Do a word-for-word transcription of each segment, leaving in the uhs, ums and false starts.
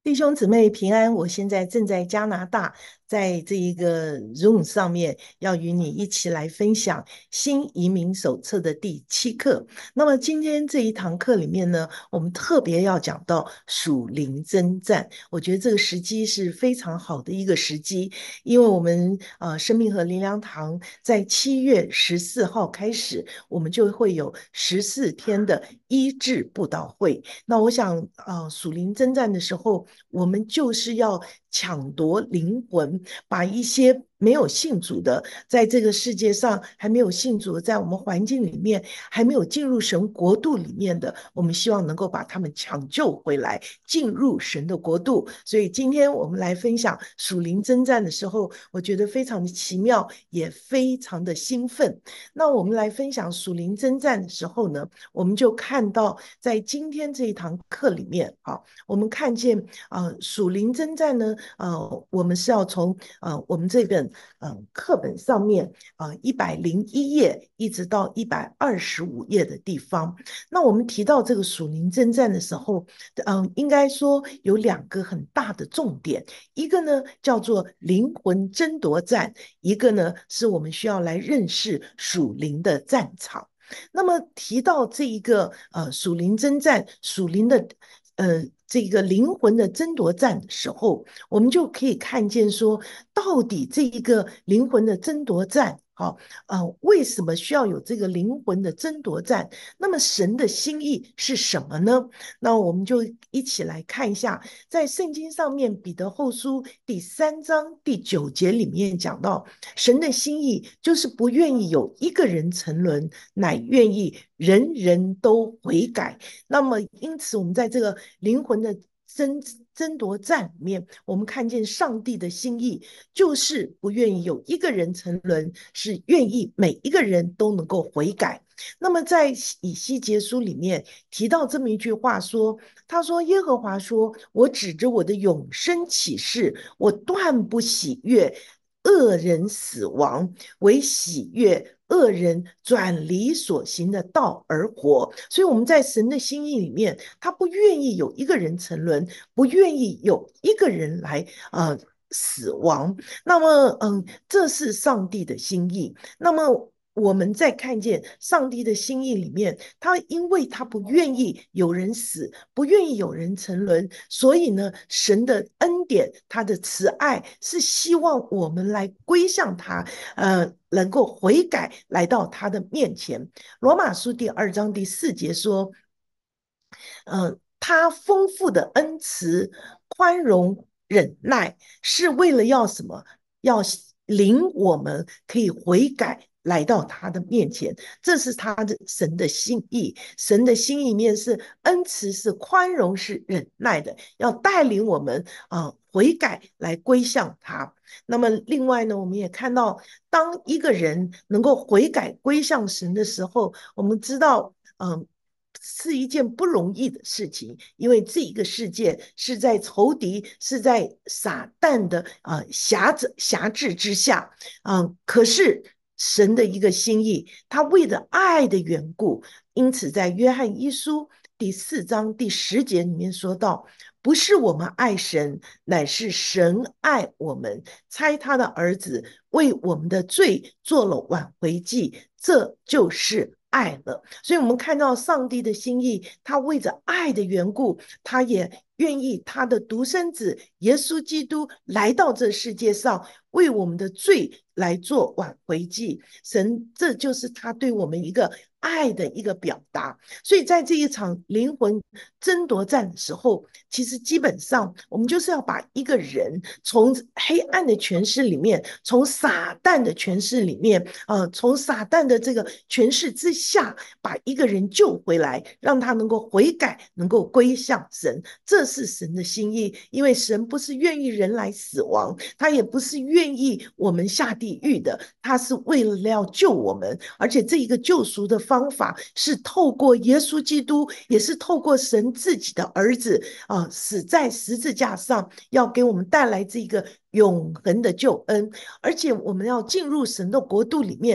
弟兄姊妹平安，我现在正在加拿大，在这一个 Zoom 上面，要与你一起来分享新移民手册的第七课。那么今天这一堂课里面呢，我们特别要讲到属灵征战。我觉得这个时机是非常好的一个时机，因为我们呃生命和灵粮堂在七月十四号开始，我们就会有十四天的医治布道会。那我想，呃，属灵征战的时候，我们就是要抢夺灵魂，把一些没有信主的，在这个世界上还没有信主的，在我们环境里面还没有进入神国度里面的，我们希望能够把他们抢救回来，进入神的国度。所以今天我们来分享属灵征战的时候，我觉得非常的奇妙，也非常的兴奋。那我们来分享属灵征战的时候呢，我们就看到在今天这一堂课里面，啊，我们看见呃属灵征战呢，呃，我们是要从呃我们这本呃课本上面呃一百零一页一直到一百二十五页的地方。那我们提到这个属灵征战的时候，嗯、呃，应该说有两个很大的重点，一个呢叫做灵魂争夺战，一个呢是我们需要来认识属灵的战场。那么提到这一个呃属灵征战、属灵的呃这个灵魂的争夺战的时候，我们就可以看见说，到底这一个灵魂的争夺战，好、呃，为什么需要有这个灵魂的争夺战？那么神的心意是什么呢？那我们就一起来看一下，在圣经上面，彼得后书第三章第九节里面讲到，神的心意就是不愿意有一个人沉沦，乃愿意人人都悔改。那么，因此我们在这个灵魂的争争夺战里面，我们看见上帝的心意就是不愿意有一个人沉沦，是愿意每一个人都能够悔改。那么在以西结书里面提到这么一句话说，他说耶和华说，我指着我的永生起誓，我断不喜悦恶人死亡，为喜悦恶人转离所行的道而活。所以我们在神的心意里面，他不愿意有一个人沉沦，不愿意有一个人来呃死亡。那么，嗯，这是上帝的心意。那么我们在看见上帝的心意里面，他因为他不愿意有人死，不愿意有人沉沦，所以呢，神的恩典，他的慈爱是希望我们来归向他，呃，能够悔改，来到他的面前。罗马书第二章第四节说，呃，他丰富的恩慈、宽容、忍耐，是为了要什么？要领我们可以悔改，来到他的面前。这是他的神的心意。神的心意里面是恩慈、是宽容、是忍耐的，要带领我们啊、呃、悔改来归向他。那么另外呢，我们也看到，当一个人能够悔改归向神的时候，我们知道，嗯、呃。是一件不容易的事情，因为这一个世界是在仇敌、是在撒旦的啊辖制辖制之下，嗯，可是神的一个心意，他为了爱的缘故，因此在约翰一书第四章第十节里面说到，不是我们爱神，乃是神爱我们，差他的儿子为我们的罪做了挽回祭，这就是爱了。所以我们看到上帝的心意，他为着爱的缘故，他也愿意他的独生子耶稣基督来到这世界上，为我们的罪来做挽回祭。神，这就是他对我们一个爱的一个表达。所以在这一场灵魂争夺战的时候，其实基本上我们就是要把一个人从黑暗的权势里面，从撒旦的权势里面，呃，从撒旦的这个权势之下，把一个人救回来，让他能够悔改，能够归向神。这是神的心意，因为神不是愿意人来死亡，他也不是愿意我们下地狱的，他是为了要救我们，而且这一个救赎的方法是透过耶稣基督，也是透过神自己的儿子啊、呃，死在十字架上，要给我们带来这个永恒的救恩，而且我们要进入神的国度里面。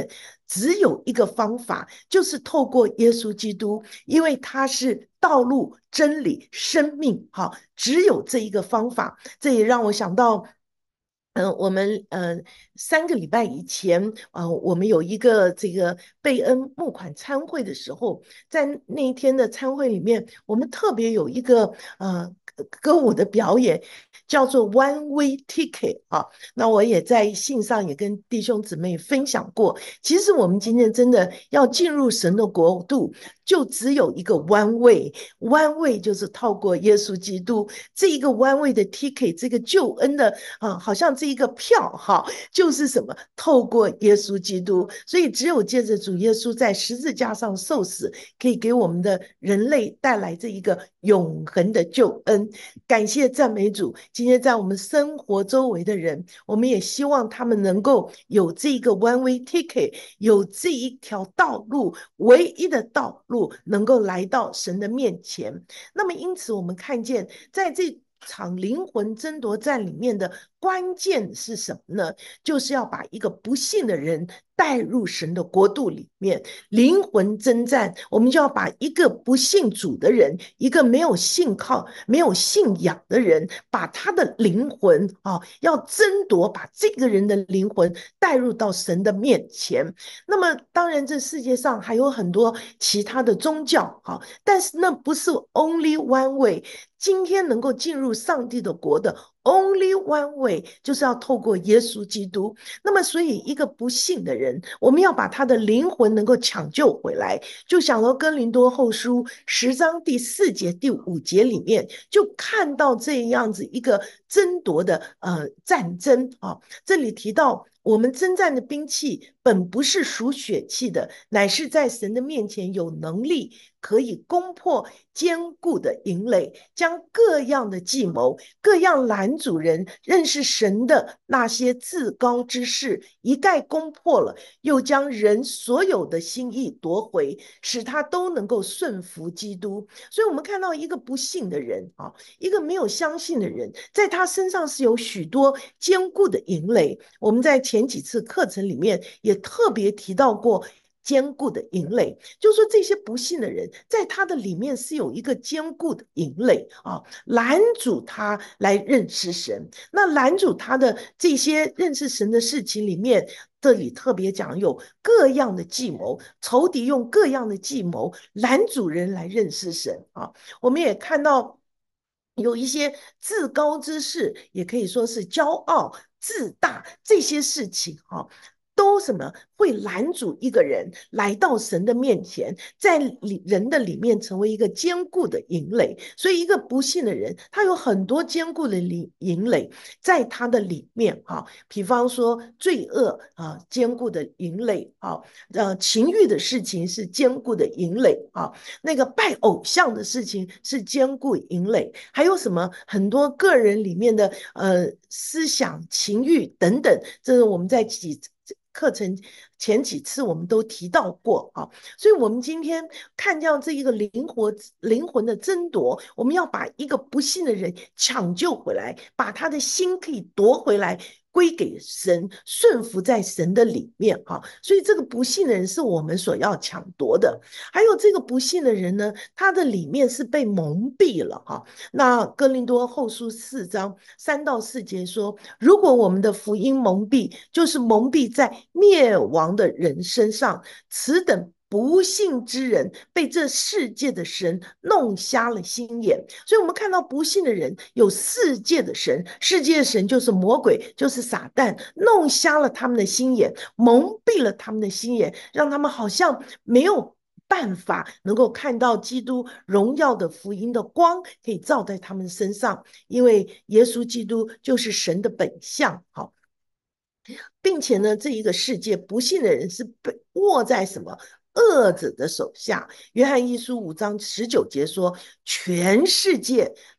只有一个方法，就是透过耶稣基督，因为他是道路、真理、生命，好，只有这一个方法。这也让我想到。嗯、呃，我们呃三个礼拜以前，呃，我们有一个这个贝恩募款参会的时候，在那一天的参会里面，我们特别有一个呃歌舞的表演，叫做 One Way Ticket 啊。那我也在信上也跟弟兄姊妹分享过，其实我们今天真的要进入神的国度，就只有一个 One Way，One Way 就是透过耶稣基督这一个 One Way 的 Ticket，这个救恩的啊，好像这一个票哈，就是什么？透过耶稣基督，所以只有借着主耶稣在十字架上受死，可以给我们的人类带来这一个永恒的救恩。感谢赞美主！今天在我们生活周围的人，我们也希望他们能够有这个 one way ticket，有这一条道路，唯一的道路，能够来到神的面前。那么，因此我们看见，在这场灵魂争夺战里面的关键是什么呢？就是要把一个不信的人带入神的国度里面。灵魂征战，我们就要把一个不信主的人，一个没有信靠、没有信仰的人，把他的灵魂啊，要争夺，把这个人的灵魂带入到神的面前。那么，当然这世界上还有很多其他的宗教，啊，但是那不是 only one way。今天能够进入上帝的国的 only one way， 就是要透过耶稣基督。那么，所以一个不信的人，我们要把他的灵魂能够抢救回来。就想到哥林多后书十章第四节、第五节里面，就看到这样子一个争夺的呃战争啊。这里提到，我们征战的兵器本不是属血气的，乃是在神的面前有能力，可以攻破坚固的营垒，将各样的计谋、各样拦阻人认识神的那些至高之事一概攻破了，又将人所有的心意夺回，使他都能够顺服基督。所以我们看到一个不信的人啊，一个没有相信的人，在他身上是有许多坚固的营垒。我们在前几次课程里面也特别提到过坚固的营垒，就是说这些不信的人，在他的里面是有一个坚固的营垒啊，拦阻他来认识神。那拦阻他的这些认识神的事情里面，这里特别讲有各样的计谋，仇敌用各样的计谋拦阻人来认识神啊。我们也看到有一些自高之事，也可以说是骄傲、自大这些事情啊，都什么会拦阻一个人来到神的面前，在人的里面成为一个坚固的营垒。所以，一个不信的人，他有很多坚固的营垒在他的里面哈。比方说，罪恶啊，坚固的营垒啊，呃，情欲的事情是坚固的营垒啊，那个拜偶像的事情是坚固营垒，还有什么很多个人里面的呃思想、情欲等等，这是我们在几课程前几次我们都提到过啊。所以我们今天看到这一个灵活灵魂的争夺，我们要把一个不信的人抢救回来，把他的心可以夺回来，归给神，顺服在神的里面哈。所以这个不信的人是我们所要抢夺的。还有这个不信的人呢，他的里面是被蒙蔽了哈。那哥林多后书四章三到四节说，如果我们的福音蒙蔽，就是蒙蔽在灭亡的人身上，此等不信之人被这世界的神弄瞎了心眼。所以我们看到不信的人有世界的神，世界的神就是魔鬼，就是撒旦，弄瞎了他们的心眼，蒙蔽了他们的心眼，让他们好像没有办法能够看到基督荣耀的福音的光可以照在他们身上，因为耶稣基督就是神的本相。好，并且呢，这一个世界不信的人是被握在什么恶者的手下。约翰一书五章十九节说，全世界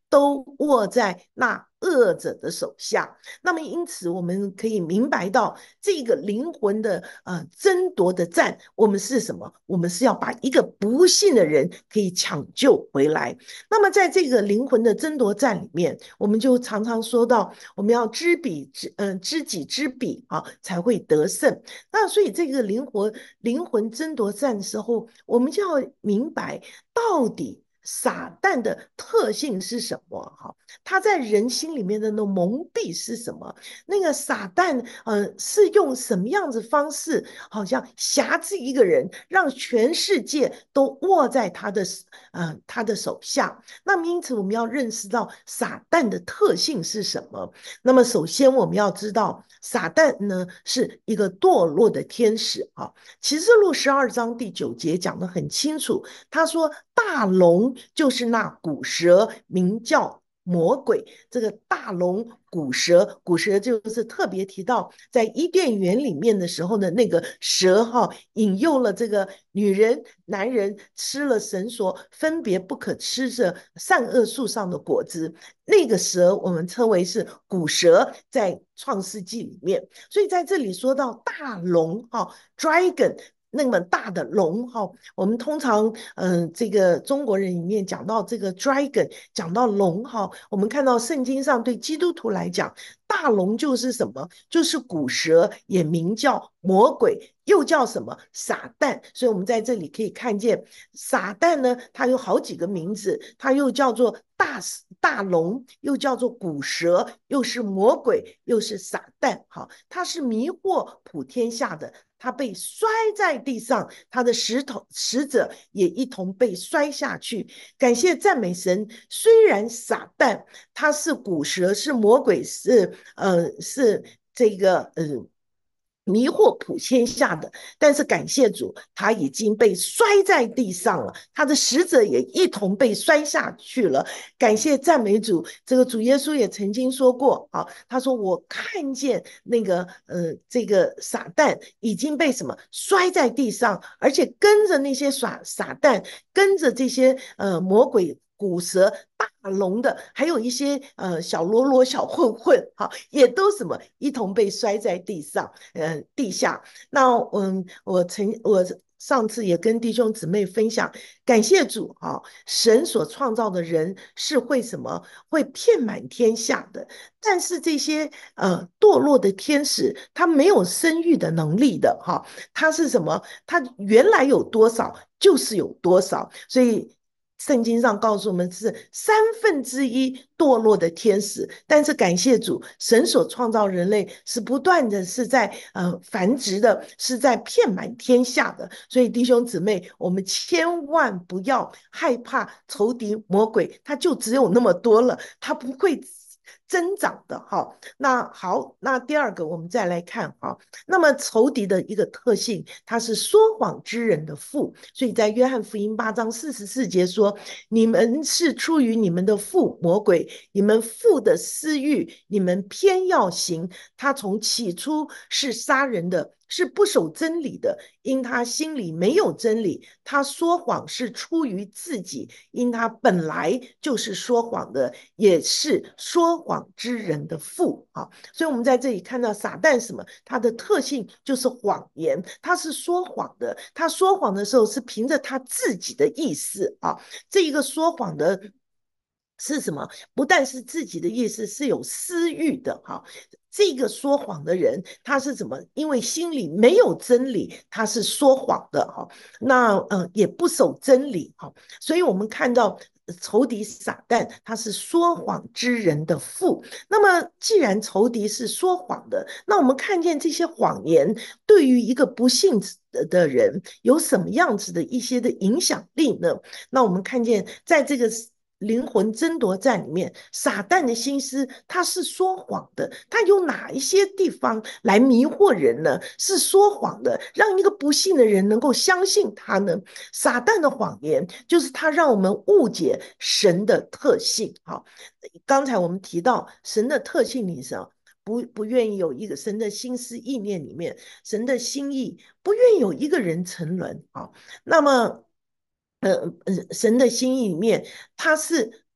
都握在那恶者的手下。那么因此我们可以明白到这个灵魂的呃争夺的战，我们是什么？我们是要把一个不幸的人可以抢救回来。那么在这个灵魂的争夺战里面，我们就常常说到，我们要知彼知嗯、呃、知己知彼啊，才会得胜。那所以这个灵魂灵魂争夺战的时候，我们就要明白到底撒旦的特性是什么？哈，他在人心里面的那蒙蔽是什么？那个撒旦，呃，是用什么样子方式，好像辖制一个人，让全世界都握在他的，呃，他的手下。那么，因此我们要认识到撒旦的特性是什么。那么，首先我们要知道，撒旦呢是一个堕落的天使啊。启示录十二章第九节讲得很清楚，他说：“大龙就是那古蛇，名叫魔鬼。”这个大龙、古蛇，古蛇就是特别提到在伊甸园里面的时候呢，那个蛇哈引诱了这个女人、男人吃了神所分别不可吃着善恶树上的果子。那个蛇我们称为是古蛇，在创世纪里面。所以在这里说到大龙哈 ，dragon。那么大的龙哈，我们通常嗯、呃，这个中国人里面讲到这个 dragon，讲到龙哈，我们看到圣经上对基督徒来讲，大龙就是什么？就是古蛇，也名叫魔鬼，又叫什么？撒旦。所以我们在这里可以看见，撒旦呢，它有好几个名字，它又叫做大大龙，又叫做古蛇，又是魔鬼，又是撒旦。好，它是迷惑普天下的。他被摔在地上，他的石头使者也一同被摔下去。感谢赞美神，虽然撒旦他是古蛇，是魔鬼，是呃是这个呃迷惑普天下的，但是感谢主，他已经被摔在地上了，他的使者也一同被摔下去了。感谢赞美主，这个主耶稣也曾经说过啊，他说我看见那个呃这个撒旦已经被什么摔在地上，而且跟着那些撒撒旦，跟着这些呃魔鬼。古蛇、大龙的，还有一些呃小喽啰、小混混，哈，也都什么一同被摔在地上，呃，地下。那嗯，我曾我上次也跟弟兄姊妹分享，感谢主啊，神所创造的人是会什么？会遍满天下的。但是这些呃堕落的天使，他没有生育的能力的哈，他是什么？他原来有多少就是有多少，所以。圣经上告诉我们是三分之一堕落的天使，但是感谢主，神所创造人类是不断的是在呃繁殖的，是在遍满天下的。所以弟兄姊妹，我们千万不要害怕仇敌魔鬼，他就只有那么多了，他不会增长的哈。那好，那第二个我们再来看哈。那么仇敌的一个特性，他是说谎之人的父，所以在约翰福音八章四十四节说：你们是出于你们的父魔鬼，你们父的私欲，你们偏要行。他从起初是杀人的，是不守真理的，因他心里没有真理。他说谎是出于自己，因他本来就是说谎的，也是说谎之人的父啊。所以我们在这里看到撒旦什么？他的特性就是谎言，他是说谎的。他说谎的时候是凭着他自己的意思啊。这一个说谎的是什么？不但是自己的意思，是有私欲的哈。这个说谎的人，他是怎么？因为心里没有真理，他是说谎的哈。那呃，也不守真理哈。所以我们看到仇敌撒旦，他是说谎之人的父。那么，既然仇敌是说谎的，那我们看见这些谎言对于一个不信的人有什么样子的一些的影响力呢？那我们看见在这个灵魂争夺战里面，撒旦的心思他是说谎的，他有哪一些地方来迷惑人呢？是说谎的，让一个不信的人能够相信他呢？撒旦的谎言就是他让我们误解神的特性。好，刚才我们提到神的特性，你知道。不不愿意有一个神的心思意念里面，神的心意不愿意有一个人沉沦啊。那么呃，神的心意里面，他是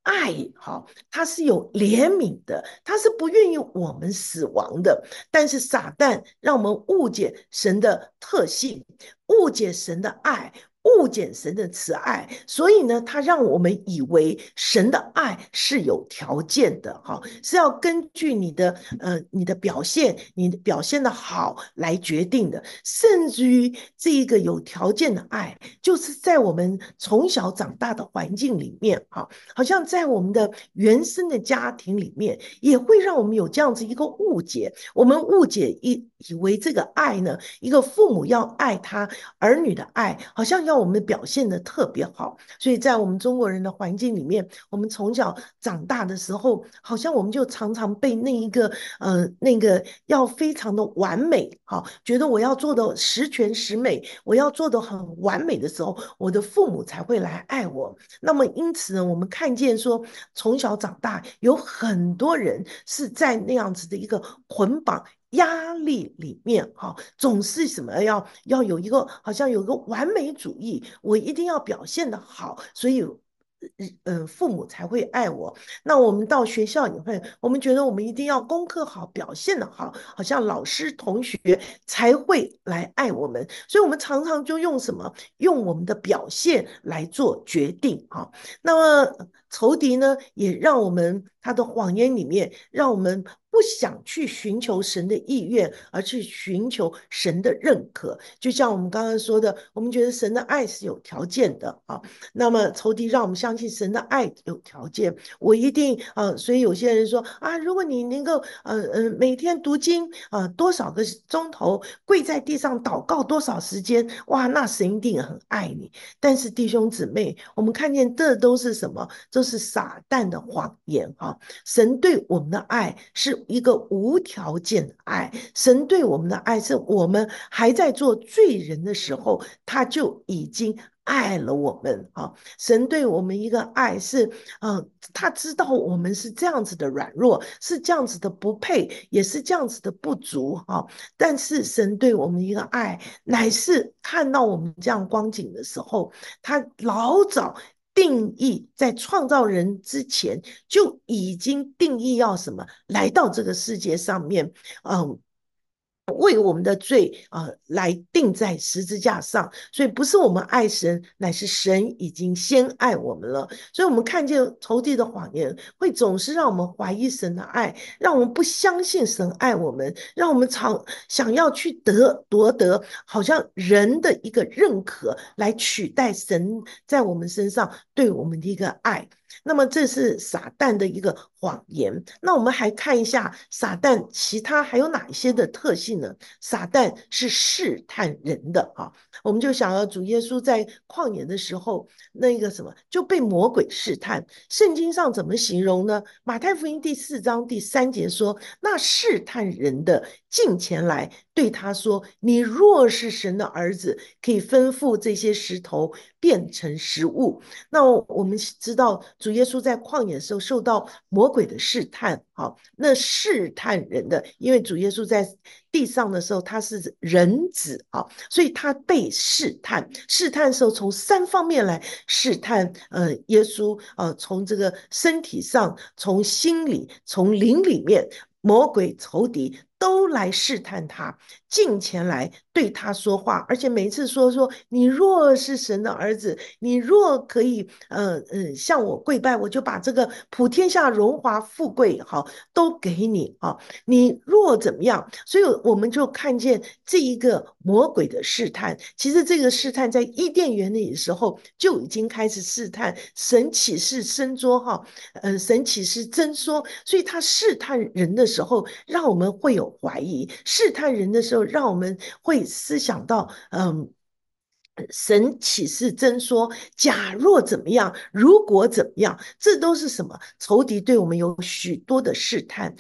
爱，好，他是有怜悯的，他是不愿意我们死亡的。但是撒旦让我们误解神的特性，误解神的爱，误解神的慈爱，所以呢，他让我们以为神的爱是有条件的，哈，是要根据你的呃你的表现，你表现的好来决定的，甚至于这一个有条件的爱，就是在我们从小长大的环境里面，哈，好像在我们的原生的家庭里面，也会让我们有这样子一个误解，我们误解以以为这个爱呢，一个父母要爱他儿女的爱，好像要我们表现的特别好，所以在我们中国人的环境里面，我们从小长大的时候，好像我们就常常被那一个呃那个要非常的完美，好，觉得我要做的十全十美，我要做的很完美的时候，我的父母才会来爱我。那么因此呢，我们看见说，从小长大有很多人是在那样子的一个捆绑压力里面，哈，总是什么要要有一个好像有一个完美主义，我一定要表现的好，所以。嗯，父母才会爱我。那我们到学校也会，我们觉得我们一定要功课好，表现的好，好像老师同学才会来爱我们。所以，我们常常就用什么？用我们的表现来做决定哈。那么仇敌呢，也让我们他的谎言里面，让我们不想去寻求神的意愿，而去寻求神的认可。就像我们刚刚说的，我们觉得神的爱是有条件的啊。那么仇敌让我们相信神的爱有条件，我一定呃，所以有些人说啊，如果你能够呃呃每天读经啊、呃、多少个钟头，跪在地上祷告多少时间，哇，那神一定很爱你。但是弟兄姊妹，我们看见这都是什么？这是撒旦的谎言啊！神对我们的爱是一个无条件的爱，神对我们的爱是我们还在做罪人的时候，他就已经爱了我们啊！神对我们一个爱是，嗯、呃，他知道我们是这样子的软弱，是这样子的不配，也是这样子的不足啊！但是神对我们一个爱，乃是看到我们这样光景的时候，他老早定义在创造人之前就已经定义要什么来到这个世界上面，嗯。为我们的罪啊、呃、来定在十字架上，所以不是我们爱神，乃是神已经先爱我们了。所以，我们看见仇敌的谎言，会总是让我们怀疑神的爱，让我们不相信神爱我们，让我们常想要去得夺得，好像人的一个认可，来取代神在我们身上对我们的一个爱。那么这是撒旦的一个谎言。那我们还看一下撒旦其他还有哪一些的特性呢？撒旦是试探人的啊，我们就想要主耶稣在旷野的时候，那个什么就被魔鬼试探。圣经上怎么形容呢？马太福音第四章第三节说：“那试探人的近前来，对他说：你若是神的儿子，可以吩咐这些石头变成食物。”那我们知道主耶稣在旷野的时候受到魔鬼的试探，好，那试探人的，因为主耶稣在地上的时候他是人子啊，所以他被试探，试探的时候从三方面来试探，呃，耶稣呃，从这个身体上，从心里，从灵里面，魔鬼仇敌都来试探他，近前来对他说话，而且每次说说你若是神的儿子，你若可以呃呃向我跪拜，我就把这个普天下荣华富贵好都给你啊！你若怎么样？所以我们就看见这一个魔鬼的试探。其实这个试探在伊甸园里的时候就已经开始试探，神启示伸缩哈，呃，神启示伸缩，所以他试探人的时候，让我们会有怀疑；试探人的时候，让我们会思想到，嗯。神启示真说，假若怎么样，如果怎么样，这都是什么？仇敌对我们有许多的试探，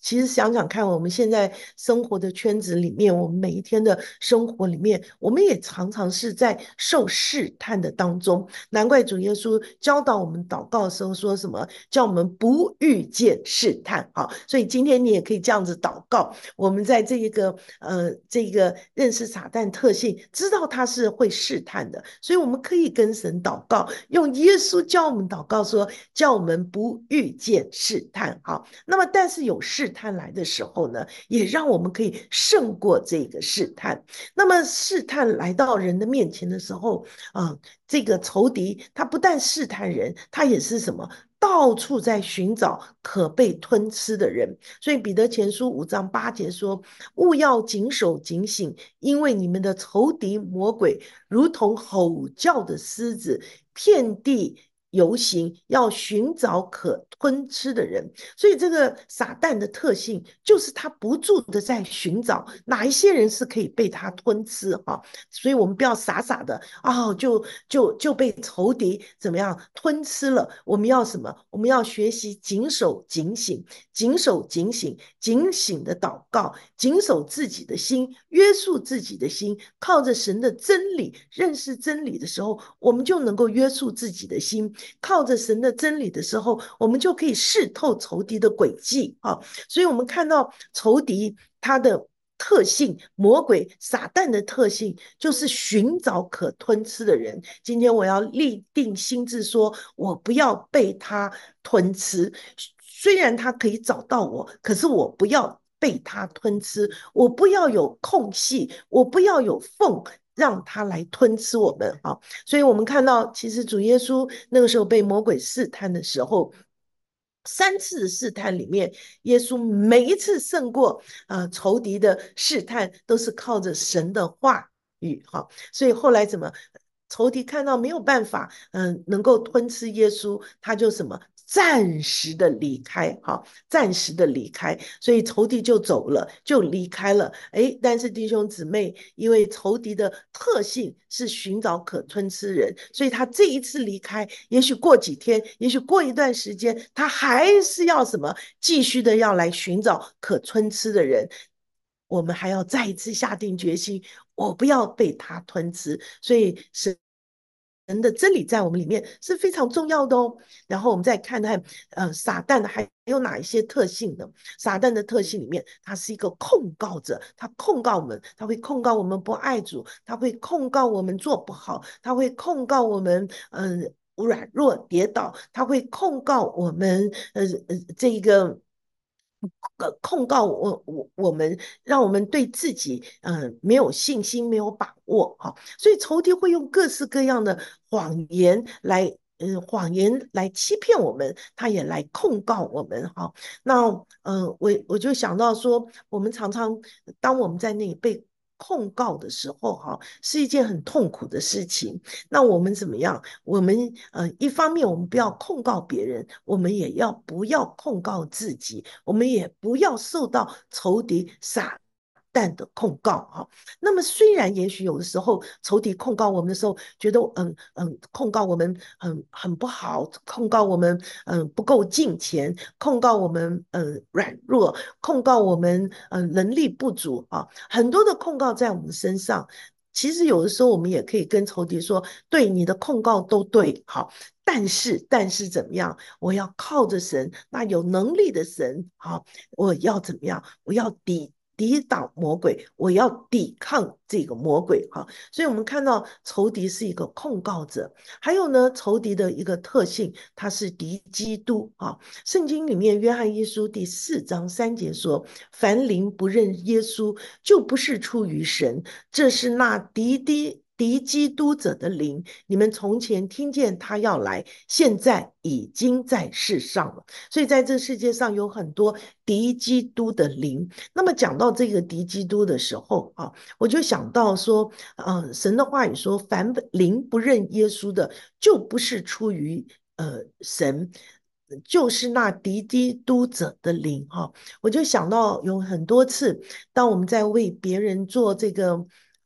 其实想想看，我们现在生活的圈子里面，我们每一天的生活里面，我们也常常是在受试探的当中。难怪主耶稣教导我们祷告的时候说什么，叫我们不遇见试探。好，所以今天你也可以这样子祷告。我们在这一个呃这个认识撒旦特性，知道他是会试探的，所以我们可以跟神祷告，用耶稣教我们祷告说，叫我们不遇见试探。好，那么但是有试探来的时候呢，也让我们可以胜过这个试探。那么试探来到人的面前的时候，啊、呃这个仇敌他不但试探人，他也是什么？到处在寻找可被吞吃的人。所以彼得前书五章八节说：勿要谨守警醒，因为你们的仇敌魔鬼如同吼叫的狮子，遍地游行，要寻找可吞吃的人。所以这个撒旦的特性就是他不住的在寻找哪一些人是可以被他吞吃哈。所以我们不要傻傻的哦，就就就被仇敌怎么样吞吃了。我们要什么？我们要学习谨守警醒，谨守警醒，警醒的祷告，谨守自己的心，约束自己的心，靠着神的真理，认识真理的时候，我们就能够约束自己的心。靠着神的真理的时候，我们就可以视透仇敌的诡计啊。所以我们看到仇敌他的特性，魔鬼撒旦的特性就是寻找可吞吃的人。今天我要立定心志说，我不要被他吞吃。虽然他可以找到我，可是我不要被他吞吃，我不要有空隙，我不要有缝，让他来吞吃我们啊！所以我们看到，其实主耶稣那个时候被魔鬼试探的时候，三次的试探里面，耶稣每一次胜过呃仇敌的试探，都是靠着神的话语哈。所以后来怎么？仇敌看到没有办法，嗯、呃，能够吞吃耶稣，他就什么暂时的离开，哈，暂时的离开，所以仇敌就走了，就离开了。哎，但是弟兄姊妹，因为仇敌的特性是寻找可吞吃人，所以他这一次离开，也许过几天，也许过一段时间，他还是要什么，继续的要来寻找可吞吃的人。我们还要再一次下定决心，我不要被他吞吃。所以神神的真理在我们里面是非常重要的哦。然后我们再看看，呃，撒旦还有哪一些特性呢？撒旦的特性里面，他是一个控告者，他控告我们，他会控告我们不爱主，他会控告我们做不好，他会控告我们，嗯、呃，软弱跌倒，他会控告我们，呃呃，这个。呃，控告我我我们，让我们对自己嗯、呃、没有信心，没有把握哈、哦，所以仇敌会用各式各样的谎言来。嗯，谎言来欺骗我们，他也来控告我们哈。那呃，我我就想到说，我们常常当我们在那里被控告的时候哈，是一件很痛苦的事情。那我们怎么样？我们呃，一方面我们不要控告别人，我们也要不要控告自己，我们也不要受到仇敌撒旦的控告哈。那么虽然也许有的时候仇敌控告我们的时候，觉得嗯嗯控告我们很很不好，控告我们嗯不够敬虔，控告我们嗯软弱，控告我们嗯能力不足啊，很多的控告在我们身上。其实有的时候我们也可以跟仇敌说，对你的控告都对，好，但是但是怎么样？我要靠着神，那有能力的神，好，我要怎么样？我要抵抵挡魔鬼，我要抵抗这个魔鬼，哈。所以我们看到仇敌是一个控告者，还有呢，仇敌的一个特性，他是敌基督啊。圣经里面约翰一书第四章三节说：凡灵不认耶稣，就不是出于神。这是那敌敌敌基督者的灵。你们从前听见他要来，现在已经在世上了。所以在这世界上有很多敌基督的灵。那么讲到这个敌基督的时候啊，我就想到说，呃，神的话语说，凡灵不认耶稣的，就不是出于呃神。就是那敌基督者的灵哈，我就想到有很多次，当我们在为别人做这个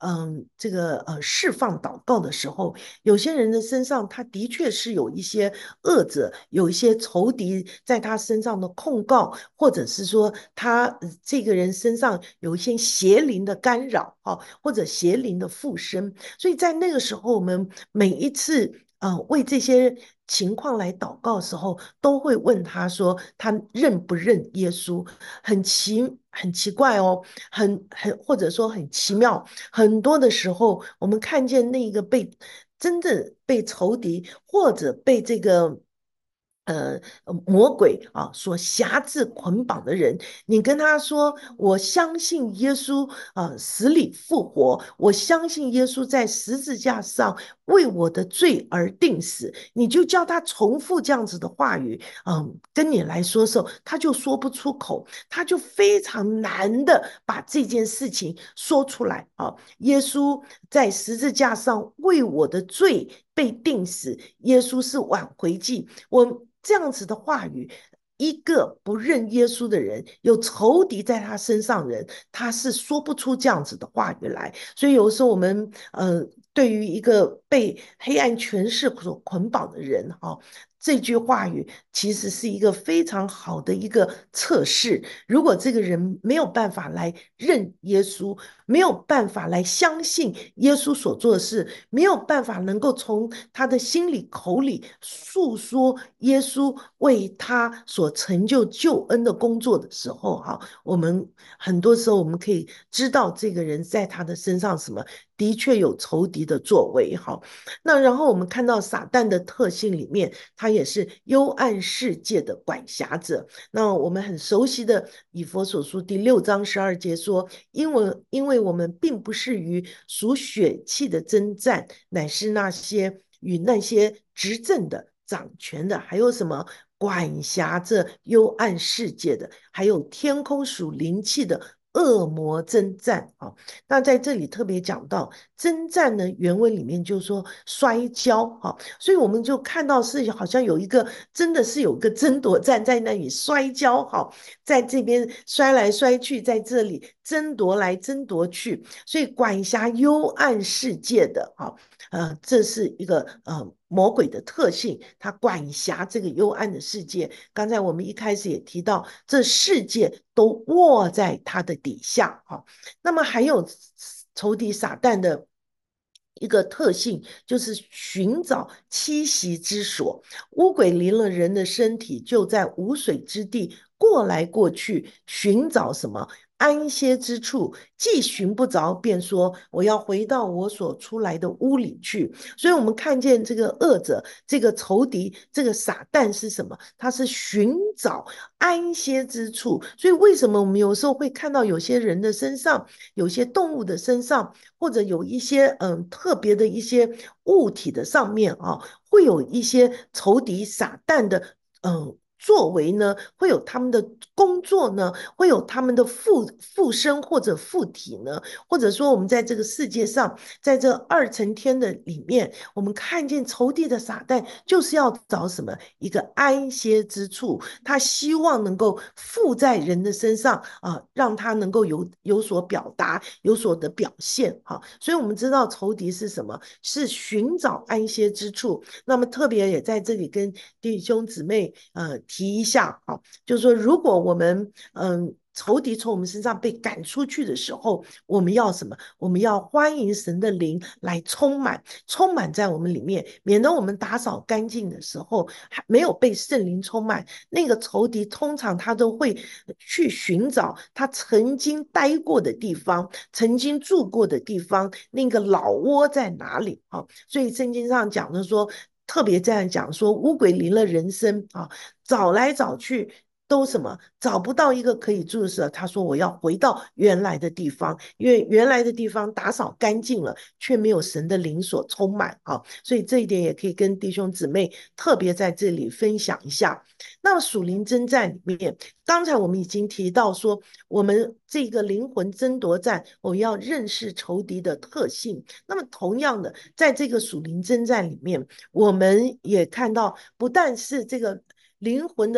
嗯，这个呃释放祷告的时候，有些人的身上他的确是有一些恶者，有一些仇敌在他身上的控告，或者是说他呃这个人身上有一些邪灵的干扰，哈、或者邪灵的附身。所以在那个时候，我们每一次呃为这些情况来祷告的时候，都会问他说他认不认耶稣？很奇很奇怪哦，很很或者说很奇妙。很多的时候，我们看见那个被真正被仇敌或者被这个。呃，呃魔鬼啊所辖制捆绑的人，你跟他说：“我相信耶稣啊，死里复活，我相信耶稣在十字架上为我的罪而定死。”你就叫他重复这样子的话语，嗯，跟你来说的时候，他就说不出口，他就非常难的把这件事情说出来啊。耶稣在十字架上为我的罪被定死，耶稣是挽回祭。我这样子的话语，一个不认耶稣的人，有仇敌在他身上的人，他是说不出这样子的话语来。所以有时候我们呃，对于一个被黑暗权势所捆绑的人，哈、哦，这句话语其实是一个非常好的一个测试。如果这个人没有办法来认耶稣，没有办法来相信耶稣所做的事，没有办法能够从他的心里口里诉说耶稣为他所成就救恩的工作的时候，哈，我们很多时候我们可以知道这个人在他的身上什么的确有仇敌的作为，哈。那然后我们看到撒旦的特性里面，他也是幽暗世界的管辖者。那我们很熟悉的以佛所书第六章十二节说，因为因为我们并不是与属血气的征战，乃是那些与那些执政的、掌权的，还有什么管辖着幽暗世界的，还有天空属灵气的恶魔征战啊。那在这里特别讲到征战呢，原文里面就说摔跤哈，所以我们就看到是好像有一个真的是有一个争夺战在那里摔跤哈，在这边摔来摔去，在这里争夺来争夺去，所以管辖幽暗世界的哈，呃，这是一个呃魔鬼的特性，他管辖这个幽暗的世界。刚才我们一开始也提到，这世界都握在他的底下哈。那么还有仇敌撒旦的一个特性，就是寻找栖息之所。乌鬼离了人的身体，就在无水之地过来过去，寻找什么？安歇之处，既寻不着，便说我要回到我所出来的屋里去。所以，我们看见这个恶者，这个仇敌，这个撒旦是什么？他是寻找安歇之处。所以，为什么我们有时候会看到有些人的身上，有些动物的身上，或者有一些嗯特别的一些物体的上面啊，会有一些仇敌撒旦的嗯。作为呢，会有他们的工作呢，会有他们的附附身或者附体呢，或者说我们在这个世界上，在这二层天的里面，我们看见仇敌的撒旦就是要找什么一个安歇之处，他希望能够附在人的身上啊、呃，让他能够有有所表达，有所的表现哈。所以我们知道仇敌是什么？是寻找安歇之处。那么特别也在这里跟弟兄姊妹呃提一下啊，就是说如果我们嗯。仇敌从我们身上被赶出去的时候，我们要什么？我们要欢迎神的灵来充满，充满在我们里面，免得我们打扫干净的时候还没有被圣灵充满。那个仇敌通常他都会去寻找他曾经待过的地方，曾经住过的地方，那个老窝在哪里啊？所以圣经上讲的说。特别这样讲说，乌鬼离了人生啊，找来找去都什么找不到一个可以住的时候，他说我要回到原来的地方，因为原来的地方打扫干净了，却没有神的灵所充满啊，所以这一点也可以跟弟兄姊妹特别在这里分享一下。那么属灵征战里面，刚才我们已经提到说，我们这个灵魂争夺战，我们要认识仇敌的特性。那么同样的，在这个属灵征战里面，我们也看到，不但是这个灵魂的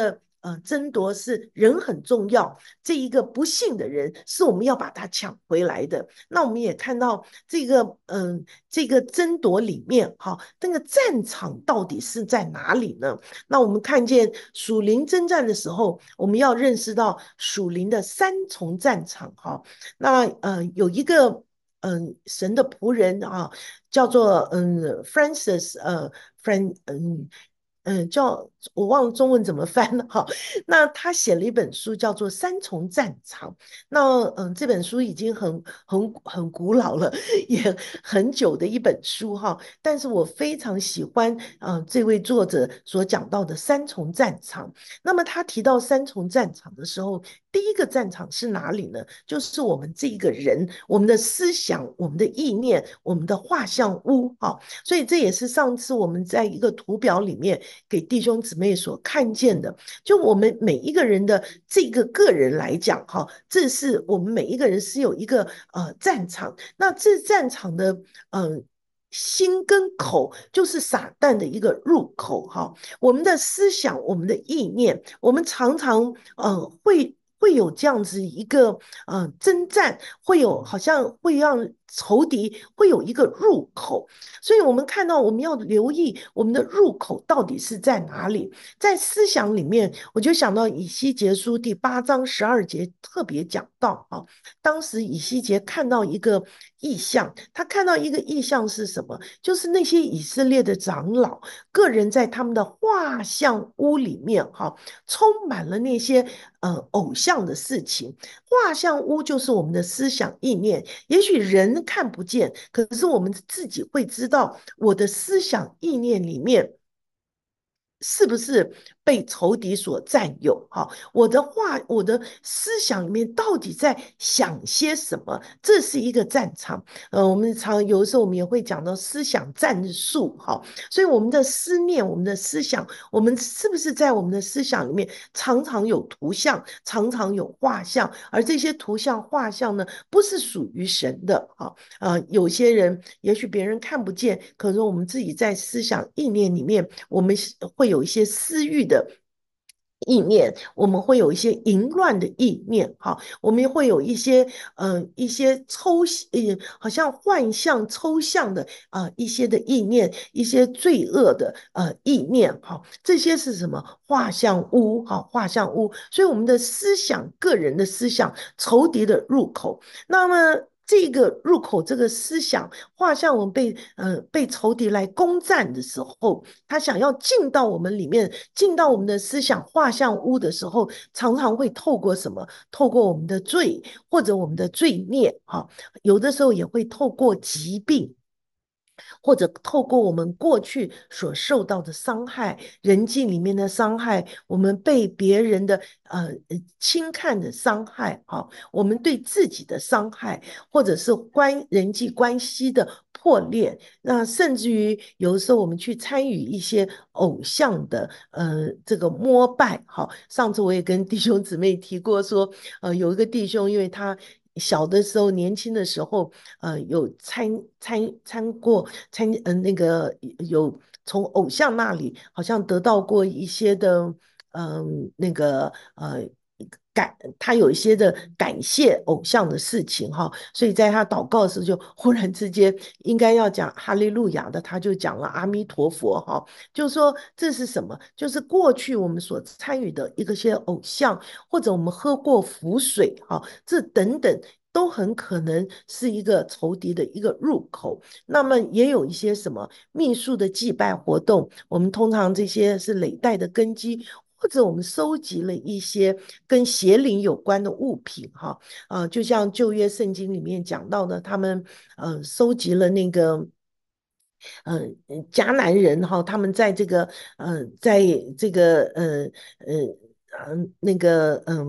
呃争夺是人很重要，这一个不幸的人是我们要把他抢回来的。那我们也看到这个嗯、呃这个争夺里面哈，那个战场到底是在哪里呢？那我们看见属灵征战的时候，我们要认识到属灵的三重战场哈。那呃有一个嗯、呃神的仆人啊，叫做嗯 Francis 呃 Fran 嗯嗯叫我忘了中文怎么翻了哈。那他写了一本书叫做《三重战场》。那嗯这本书已经很很很古老了，也很久的一本书哈。但是我非常喜欢嗯、呃这位作者所讲到的三重战场。那么他提到三重战场的时候，第一个战场是哪里呢？就是我们这一个人，我们的思想、我们的意念、我们的画像屋哈。所以这也是上次我们在一个图表里面给弟兄姊妹所看见的。就我们每一个人的这个个人来讲哈，这是我们每一个人是有一个呃战场。那这战场的嗯。呃心跟口就是撒旦的一个入口哈。我们的思想、我们的意念，我们常常呃会会有这样子一个呃征战，会有好像会让仇敌会有一个入口。所以我们看到我们要留意我们的入口到底是在哪里。在思想里面，我就想到以西结书第八章十二节特别讲到啊，当时以西结看到一个异象，他看到一个异象是什么？就是那些以色列的长老，个人在他们的画像屋里面，哈，充满了那些呃偶像的事情。画像屋就是我们的思想意念，也许人看不见，可是我们自己会知道，我的思想意念里面是不是被仇敌所占有？哈，我的话，我的思想里面到底在想些什么？这是一个战场。呃，我们常有的时候我们也会讲到思想战术，哈，所以我们的思念、我们的思想，我们是不是在我们的思想里面常常有图像，常常有画像？而这些图像、画像呢，不是属于神的，哈。呃，有些人也许别人看不见，可是我们自己在思想意念里面，我们会有一些私欲的意念，我们会有一些淫乱的意念，哈，我们会有一些呃一些抽呃好像幻象抽象的啊、呃、一些的意念，一些罪恶的呃意念，哈，这些是什么画像屋，哈，画像屋，所以我们的思想，个人的思想，仇敌的入口。那么这个入口，这个思想画像，我们被呃被仇敌来攻占的时候，他想要进到我们里面，进到我们的思想画像屋的时候，常常会透过什么？透过我们的罪或者我们的罪孽，哈，有的时候也会透过疾病。或者透过我们过去所受到的伤害，人际里面的伤害，我们被别人的呃呃轻看的伤害，哈，我们对自己的伤害，或者是关人际关系的破裂，那甚至于有的时候我们去参与一些偶像的呃这个膜拜，好，上次我也跟弟兄姊妹提过说，呃有一个弟兄，因为他小的时候，年轻的时候，呃，有参参参过参嗯、呃、那个有从偶像那里好像得到过一些的嗯、呃、那个呃感，他有一些的感谢偶像的事情哈，所以在他祷告的时候，就忽然之间应该要讲哈利路亚的，他就讲了阿弥陀佛哈，就说这是什么？就是过去我们所参与的一个些偶像，或者我们喝过符水哈，这等等。都很可能是一个仇敌的一个入口。那么也有一些什么秘术的祭拜活动，我们通常这些是累代的根基，或者我们收集了一些跟邪灵有关的物品，哈，呃，就像旧约圣经里面讲到的，他们呃收集了那个。呃，迦南人哈，他们在这个呃，在这个呃呃呃那个嗯。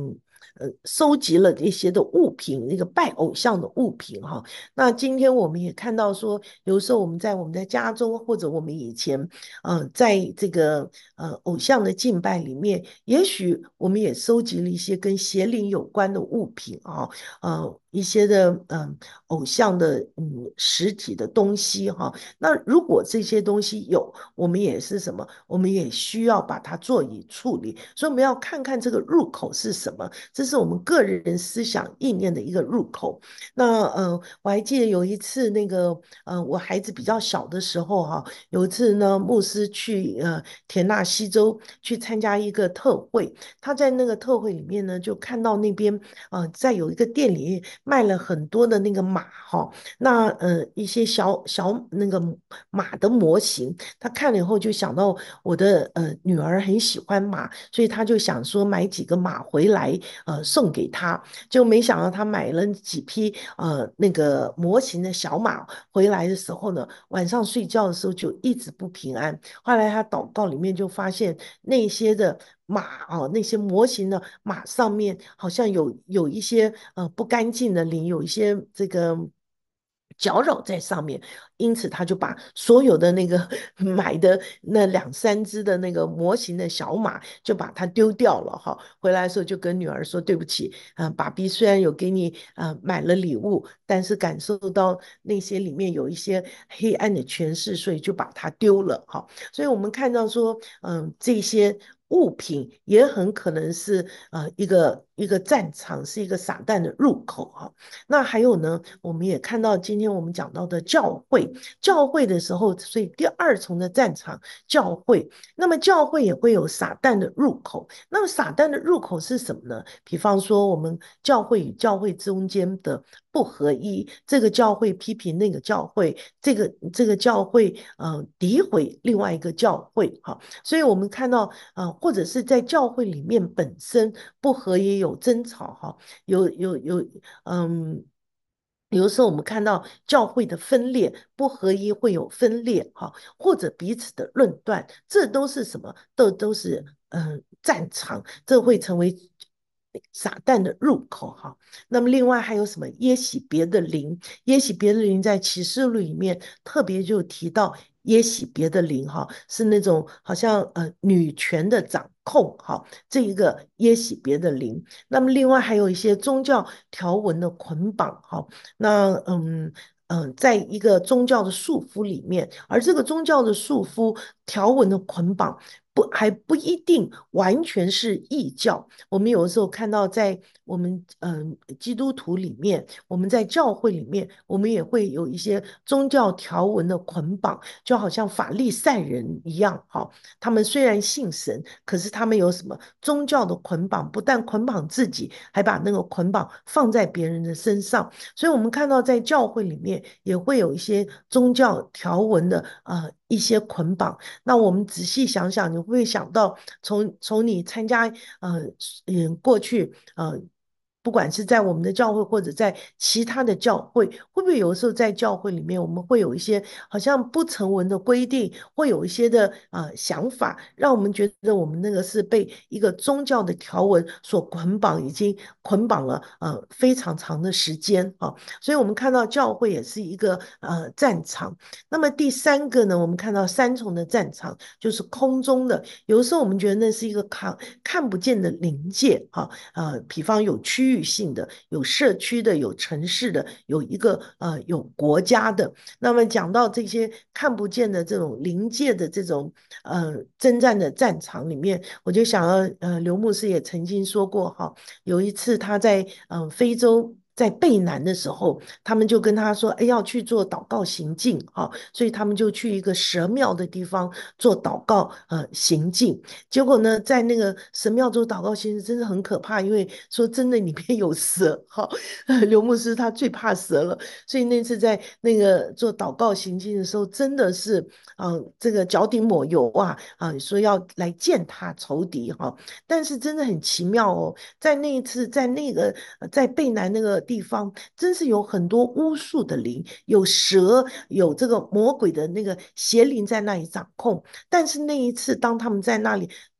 呃收集了一些的物品，那个拜偶像的物品哈。那今天我们也看到说，有时候我们在我们的家中，或者我们以前呃在这个呃偶像的敬拜里面，也许我们也收集了一些跟邪灵有关的物品啊，呃一些的嗯、呃偶像的嗯实体的东西哈。那如果这些东西有，我们也是什么？我们也需要把它做以处理。所以我们要看看这个入口是什么，这是我们个人思想意念的一个入口。那呃，我还记得有一次那个呃，我孩子比较小的时候哈、有一次呢，牧师去呃田纳西州去参加一个特会，他在那个特会里面呢，就看到那边呃，在有一个店里卖了很多的那个马哈、那呃一些小小那个马的模型，他看了以后就想到我的呃女儿很喜欢马，所以他就想说买几个马回来呃送给她，就没想到他买了几匹呃那个模型的小马回来的时候呢，晚上睡觉的时候就一直不平安。后来他祷告里面就发现那些的马啊，那些模型的马上面好像有有一些呃不干净的灵，有一些这个搅扰在上面，因此他就把所有的那个买的那两三只的那个模型的小马就把它丢掉了哈。回来的时候就跟女儿说对不起，嗯、呃，爸比虽然有给你呃买了礼物，但是感受到那些里面有一些黑暗的权势，所以就把它丢了哈。所以我们看到说，嗯、呃，这些物品也很可能是呃一个一个战场，是一个撒旦的入口哈。那还有呢，我们也看到今天我们讲到的教会，教会的时候，所以第二重的战场教会，那么教会也会有撒旦的入口。那么撒旦的入口是什么呢？比方说我们教会与教会中间的不合一，这个教会批评那个教会，这个这个教会呃诋毁另外一个教会哈。所以我们看到呃，或者是在教会里面本身不合也有争吵哈，有有有嗯。有的时候我们看到教会的分裂，不合一会有分裂哈，或者彼此的论断，这都是什么？都都是嗯、呃战场，这会成为撒旦的入口哈。那么另外还有什么耶洗别的灵？耶洗别的灵在启示录里面特别就提到耶洗别的灵哈，是那种好像呃女权的掌控哈，这一个耶洗别的灵。那么另外还有一些宗教条文的捆绑哈，那嗯。嗯，在一个宗教的束缚里面，而这个宗教的束缚条文的捆绑，不还不一定完全是异教。我们有的时候看到在我们嗯、呃、基督徒里面，我们在教会里面，我们也会有一些宗教条文的捆绑，就好像法利赛人一样，哈，他们虽然信神，可是他们有什么宗教的捆绑，不但捆绑自己，还把那个捆绑放在别人的身上。所以，我们看到在教会里面也会有一些宗教条文的呃一些捆绑。那我们仔细想想，你会不会想到从从你参加呃嗯过去呃。不管是在我们的教会或者在其他的教会，会不会有的时候在教会里面，我们会有一些好像不成文的规定，会有一些的呃想法，让我们觉得我们那个是被一个宗教的条文所捆绑，已经捆绑了呃非常长的时间啊。所以我们看到教会也是一个呃战场。那么第三个呢，我们看到三重的战场就是空中的，有的时候我们觉得那是一个看看不见的临界哈，呃，比方有区域性的，有社区的，有城市的，有一个呃有国家的。那么讲到这些看不见的这种临界的这种呃征战的战场里面，我就想要呃刘牧师也曾经说过哈，有一次他在嗯、呃非洲。在备南的时候，他们就跟他说：“哎，要去做祷告行进哈、哦，所以他们就去一个神庙的地方做祷告呃行进。结果呢，在那个神庙做祷告行进真的很可怕，因为说真的里面有蛇哈、哦。刘牧师他最怕蛇了，所以那次在那个做祷告行进的时候，真的是啊、呃，这个脚底抹油啊啊，说要来践踏仇敌哈、哦。但是真的很奇妙哦，在那一次在那个呃在贝南那个地方，真是有很多巫术的灵，有蛇，有这个魔鬼的那个邪灵在那里掌控。但是那一次，当他们在那里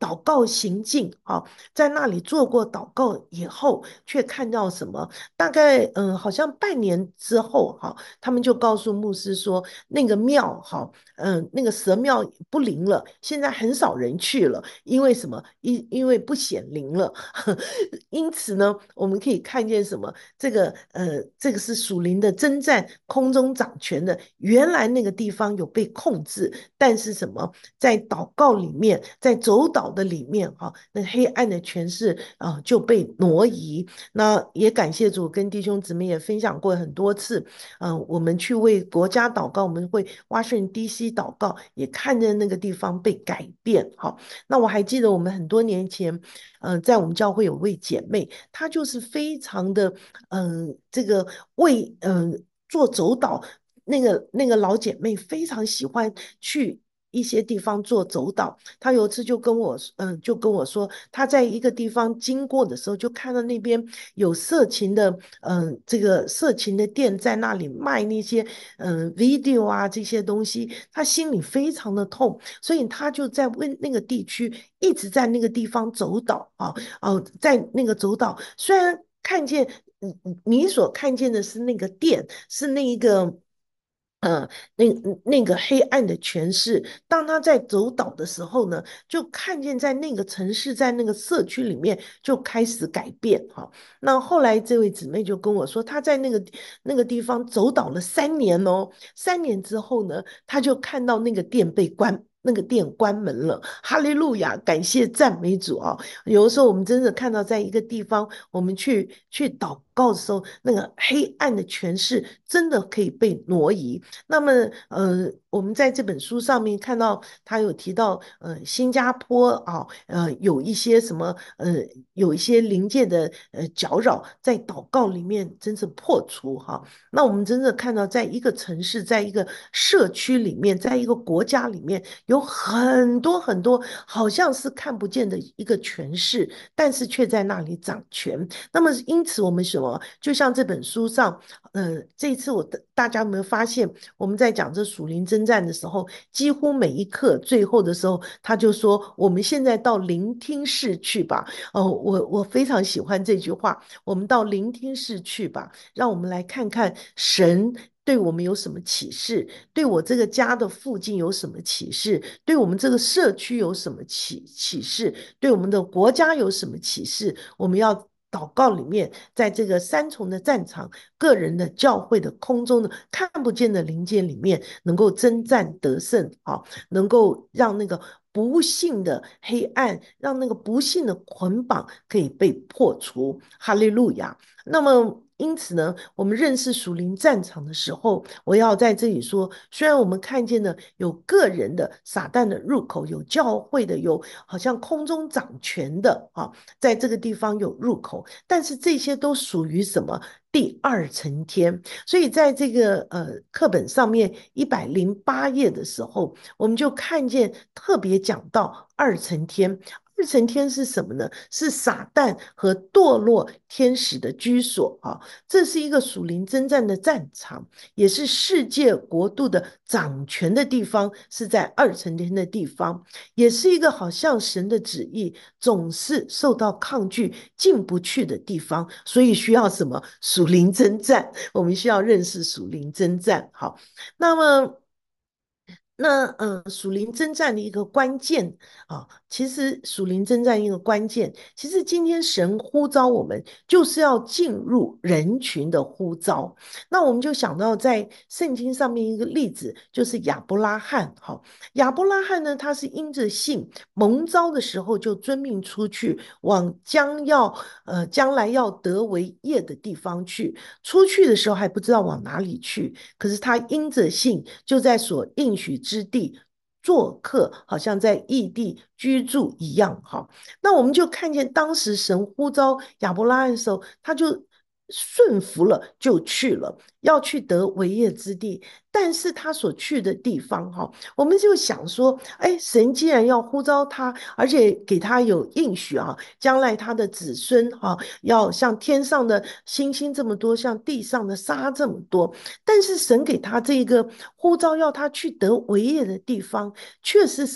祷告行径啊，在那里做过祷告以后，却看到什么？大概嗯、呃好像半年之后哈、他们就告诉牧师说，那个庙哈，嗯、那个神庙不灵了，现在很少人去了，因为什么？因因为不显灵了。因此呢，我们可以看见什么？这个呃，这个是属灵的征战，空中掌权的。原来那个地方有被控制，但是什么？在祷告里面，在走祷的里面，哈、那黑暗的权势啊、就被挪移。那也感谢主，跟弟兄姊妹也分享过很多次，嗯、我们去为国家祷告，我们会 Washington D C 祷告，也看见那个地方被改变。好，那我还记得我们很多年前，嗯、在我们教会有位姐妹，她就是非常的，嗯、这个为嗯、做走祷。那个那个老姐妹非常喜欢去一些地方做走导。她有一次就跟我，嗯，就跟我说，她在一个地方经过的时候，就看到那边有色情的，嗯，这个色情的店在那里卖那些，嗯，video 啊这些东西，她心里非常的痛，所以她就在为那个地区一直在那个地方走导啊，哦，在那个走导，虽然看见。你你所看见的是那个店，是那一个呃，那那个黑暗的权势，当他在走岛的时候呢，就看见在那个城市，在那个社区里面就开始改变哈。那后来这位姊妹就跟我说，她在那个那个地方走岛了三年哦，三年之后呢，她就看到那个店被关。那个店关门了，哈利路亚，感谢赞美主啊！有的时候我们真的看到，在一个地方，我们去去祷告的时候，那个黑暗的权势真的可以被挪移。那么，呃，我们在这本书上面看到，他有提到，呃，新加坡啊，呃，有一些什么，呃，有一些灵界的呃搅扰，在祷告里面真正破除哈。那我们真的看到，在一个城市，在一个社区里面，在一个国家里面，有很多很多好像是看不见的一个权势，但是却在那里掌权。那么，因此我们什么？就像这本书上，呃，这一次我的大家有没有发现，我们在讲这属灵征战的时候，几乎每一课最后的时候，他就说：“我们现在到聆听室去吧。”哦，我我非常喜欢这句话，我们到聆听室去吧，让我们来看看神。对我们有什么启示？对我这个家的附近有什么启示？对我们这个社区有什么启启示？对我们的国家有什么启示？我们要祷告里面，在这个三重的战场、个人的、教会的、空中的看不见的零件里面，能够征战得胜啊，能够让那个不幸的黑暗，让那个不幸的捆绑可以被破除。哈利路亚。那么。因此呢，我们认识属灵战场的时候，我要在这里说，虽然我们看见了有个人的撒旦的入口，有教会的，有好像空中掌权的啊，在这个地方有入口，但是这些都属于什么？第二层天。所以在这个呃课本上面一百零八页的时候，我们就看见特别讲到二层天。二层天是什么呢？是撒旦和堕落天使的居所啊！这是一个属灵征战的战场，也是世界国度的掌权的地方，是在二层天的地方，也是一个好像神的旨意总是受到抗拒、进不去的地方，所以需要什么属灵征战？我们需要认识属灵征战。好，那么。那呃，属灵征战的一个关键啊，其实属灵征战一个关键，其实今天神呼召我们，就是要进入人群的呼召。那我们就想到在圣经上面一个例子，就是亚伯拉罕。好，亚伯拉罕呢，他是因着信蒙召的时候，就遵命出去，往将要呃将来要得为业的地方去。出去的时候还不知道往哪里去，可是他因着信，就在所应许之地做客，好像在异地居住一样。哈，那我们就看见当时神呼召亚伯拉罕的时候，他就顺服了，就去了，要去得为业之地。但是他所去的地方，哈，我们就想说，哎，神既然要呼召他，而且给他有应许啊，将来他的子孙哈，要像天上的星星这么多，像地上的沙这么多。但是神给他这个呼召，要他去得为业的地方，却是什么？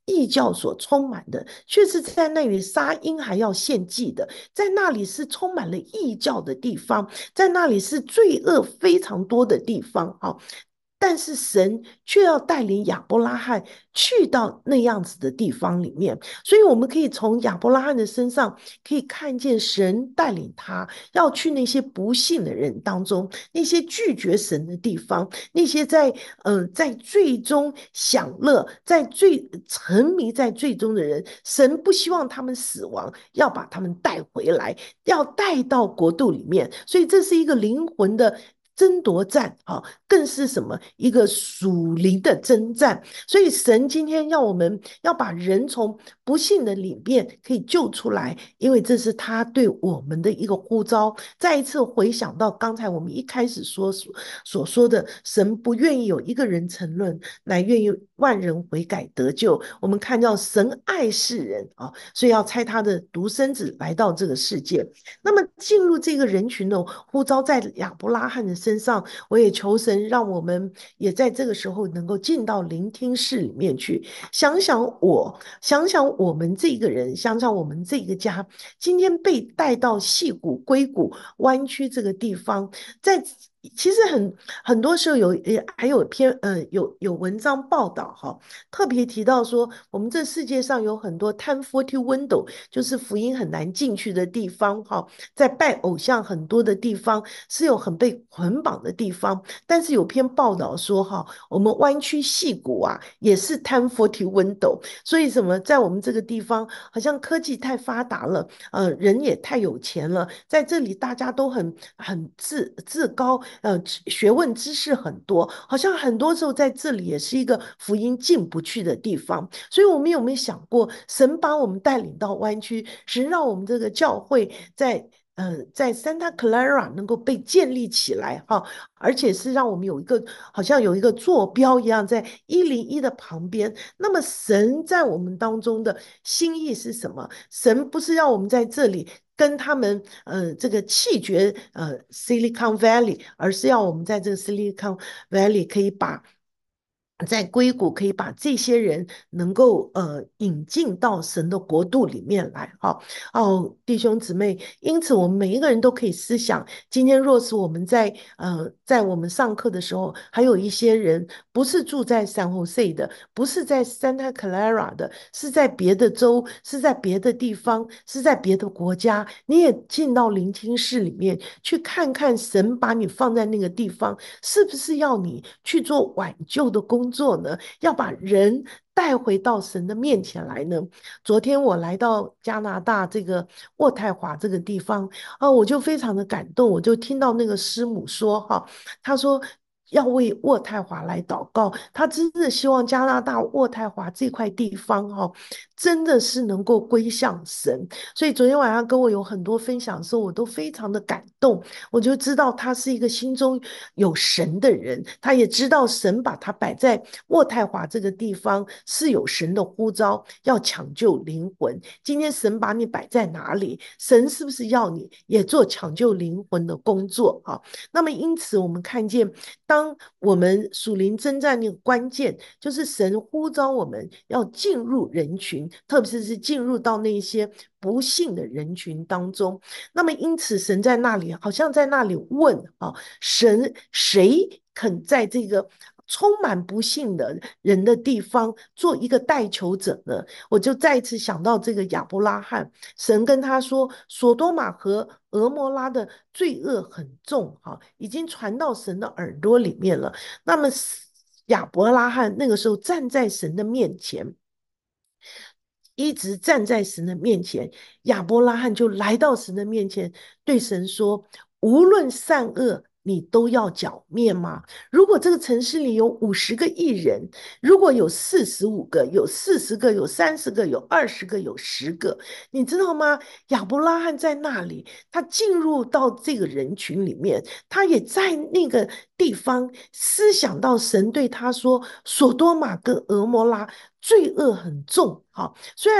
异教所充满的，却是在那里杀婴还要献祭的，在那里是充满了异教的地方，在那里是罪恶非常多的地方。好，但是神却要带领亚伯拉罕去到那样子的地方里面，所以我们可以从亚伯拉罕的身上可以看见神带领他要去那些不信的人当中，那些拒绝神的地方，那些在呃在最终享乐、在最沉迷在最终的人，神不希望他们死亡，要把他们带回来，要带到国度里面，所以这是一个灵魂的争夺战啊，更是什么一个属灵的征战。所以神今天要我们要把人从不幸的里面可以救出来，因为这是他对我们的一个呼召。再一次回想到刚才我们一开始说所说的，神不愿意有一个人沉沦，乃愿意万人悔改得救。我们看到神爱世人啊，所以要差他的独生子来到这个世界。那么进入这个人群的呼召在亚伯拉罕的身上，我也求神让我们也在这个时候能够进到聆听室里面去，想想我，想想我们这个人，想想我们这个家，今天被带到矽谷、硅谷、湾区这个地方，在其实很很多时候有也还有篇呃有有文章报道哈，特别提到说，我们这世界上有很多 ten forty window，就是福音很难进去的地方哈，在拜偶像很多的地方是有很被捆绑的地方，但是有篇报道说哈，我们湾区矽谷啊也是 ten forty window，所以什么在我们这个地方好像科技太发达了，呃，人也太有钱了，在这里大家都很很自自高，呃，学问知识很多，好像很多时候在这里也是一个福音进不去的地方。所以我们有没有想过，神把我们带领到湾区，神让我们这个教会在呃，在 Santa Clara 能够被建立起来哈，而且是让我们有一个好像有一个坐标一样，在一零一的旁边。那么神在我们当中的心意是什么？神不是让我们在这里跟他们呃这个弃绝呃 Silicon Valley，而是要我们在这个 Silicon Valley 可以把在硅谷可以把这些人能够呃引进到神的国度里面来，哈哦，弟兄姊妹，因此我们每一个人都可以思想，今天若是我们在呃在我们上课的时候，还有一些人不是住在 San Jose 的，不是在 Santa Clara 的，是在别的州，是在别的地方，是在别的国家，你也进到聆听室里面去看看神把你放在那个地方，是不是要你去做挽救的工作呢？要把人带回到神的面前来呢？昨天我来到加拿大这个渥太华这个地方啊，我就非常的感动，我就听到那个师母说哈，她说要为渥太华来祷告，她真的希望加拿大渥太华这块地方哈，真的是能够归向神。所以昨天晚上跟我有很多分享的时候，我都非常的感动，我就知道他是一个心中有神的人，他也知道神把他摆在渥太华这个地方是有神的呼召，要抢救灵魂。今天神把你摆在哪里？神是不是要你也做抢救灵魂的工作啊？那么因此我们看见，当我们属灵征战那个关键，就是神呼召我们要进入人群，特别是进入到那些不幸的人群当中。那么因此神在那里好像在那里问啊，神谁肯在这个充满不幸的人的地方做一个代求者呢？我就再一次想到这个亚伯拉罕，神跟他说，索多玛和俄摩拉的罪恶很重哈，已经传到神的耳朵里面了。那么亚伯拉罕那个时候站在神的面前，一直站在神的面前，亚伯拉罕就来到神的面前，对神说：无论善恶，你都要剿灭吗？如果这个城市里有五十个艺人，如果有四十五个，有四十个，有三十个，有二十个，有十个，你知道吗？亚伯拉罕在那里，他进入到这个人群里面，他也在那个地方思想到神对他说：索多玛跟俄摩拉罪恶很重，好，虽然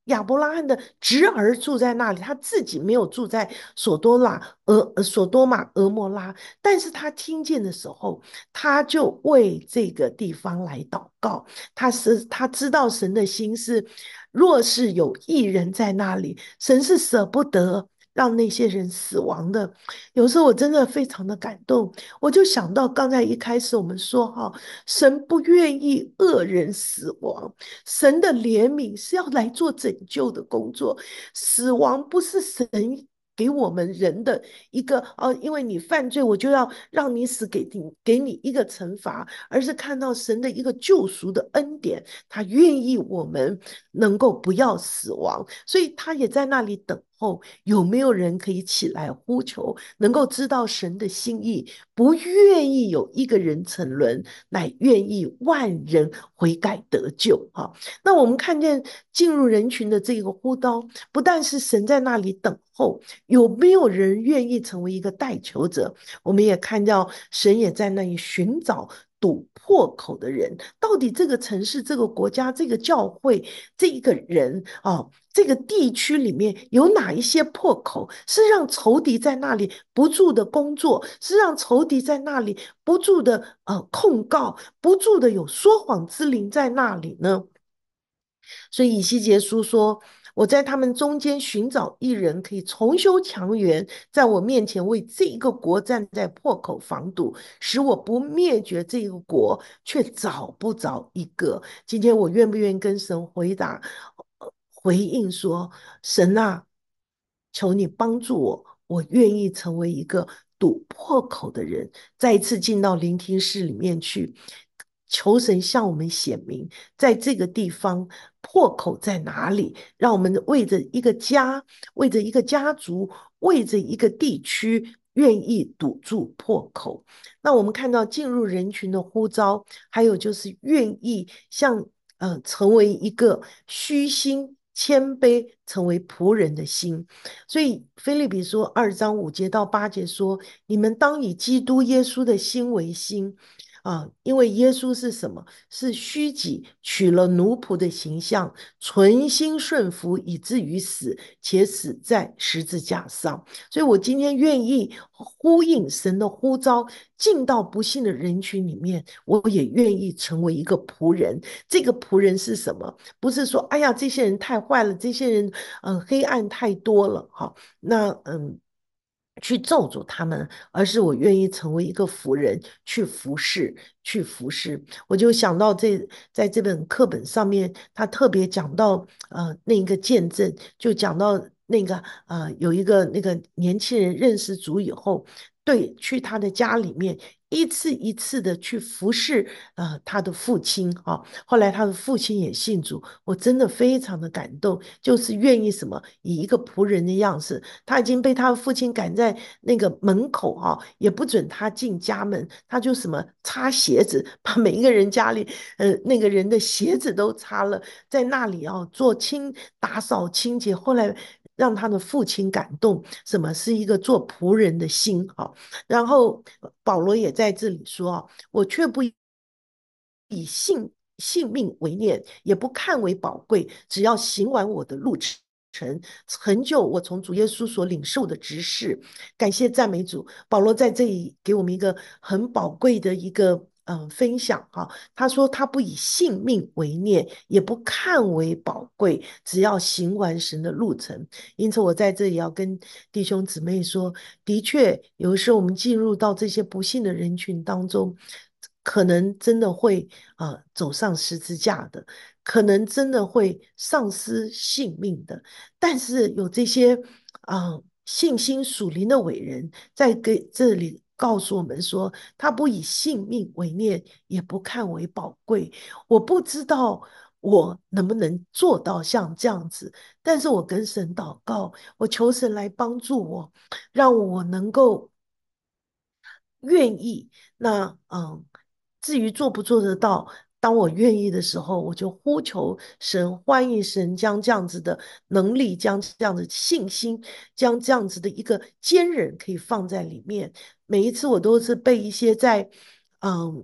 亚伯拉罕的侄儿住在那里，他自己没有住在索多拉、俄呃索多玛、俄摩拉，但是他听见的时候，他就为这个地方来祷告。他是他知道神的心是，若是有义人在那里，神是舍不得让那些人死亡的。有时候我真的非常的感动，我就想到刚才一开始我们说哈，神不愿意恶人死亡，神的怜悯是要来做拯救的工作，死亡不是神给我们人的一个哦，因为你犯罪，我就要让你死，给你给你一个惩罚，而是看到神的一个救赎的恩典，他愿意我们能够不要死亡，所以他也在那里等候，有没有人可以起来呼求，能够知道神的心意，不愿意有一个人沉沦，乃愿意万人悔改得救哈。那我们看见进入人群的这个呼召，不但是神在那里等候，有没有人愿意成为一个代求者？我们也看到神也在那里寻找堵破口的人。到底这个城市、这个国家、这个教会、这一个人啊，这个地区里面有哪一些破口，是让仇敌在那里不住的工作，是让仇敌在那里不住的呃控告，不住的有说谎之灵在那里呢？所以以西结书说，我在他们中间寻找一人，可以重修墙垣，在我面前为这一个国站在破口防堵，使我不灭绝这个国，却找不着一个。今天我愿不愿意跟神回答、呃回应说，神啊，求你帮助我，我愿意成为一个堵破口的人，再一次进到聆听室里面去，求神向我们显明，在这个地方破口在哪里，让我们为着一个家，为着一个家族，为着一个地区，愿意堵住破口。那我们看到进入人群的呼召，还有就是愿意像呃成为一个虚心。谦卑成为仆人的心，所以菲利比说二章五节到八节说：你们当以基督耶稣的心为心，啊，因为耶稣是什么？是虚己，取了奴仆的形象，存心顺服，以至于死，且死在十字架上。所以我今天愿意呼应神的呼召，进到不幸的人群里面，我也愿意成为一个仆人。这个仆人是什么？不是说，哎呀，这些人太坏了，这些人，嗯、呃，黑暗太多了，哈，那嗯。去咒诅他们，而是我愿意成为一个仆人，去服侍，去服侍。我就想到这在这本课本上面，他特别讲到呃那一个见证，就讲到那个呃有一个那个年轻人认识主以后，对，去他的家里面一次一次的去服侍呃他的父亲啊。后来他的父亲也信主，我真的非常的感动，就是愿意什么以一个仆人的样式。他已经被他的父亲赶在那个门口啊，也不准他进家门，他就什么擦鞋子，把每一个人家里呃那个人的鞋子都擦了，在那里啊做清打扫清洁。后来让他的父亲感动，什么是一个做仆人的心啊？然后保罗也在这里说啊，我却不以性性命为念，也不看为宝贵，只要行完我的路程。成就我从主耶稣所领受的职事，感谢赞美主。保罗在这里给我们一个很宝贵的一个嗯、呃分享哈、啊，他说他不以性命为念，也不看为宝贵，只要行完神的路程。因此我在这里要跟弟兄姊妹说，的确有的时候我们进入到这些不幸的人群当中，可能真的会啊、呃走上十字架的，可能真的会丧失性命的。但是有这些啊、呃信心属灵的伟人，在给这里告诉我们说，他不以性命为念，也不看为宝贵。我不知道我能不能做到像这样子，但是我跟神祷告，我求神来帮助我，让我能够愿意。那嗯，至于做不做得到，当我愿意的时候，我就呼求神，欢迎神将这样子的能力，将这样的信心，将这样子的一个坚韧可以放在里面。每一次我都是被一些在嗯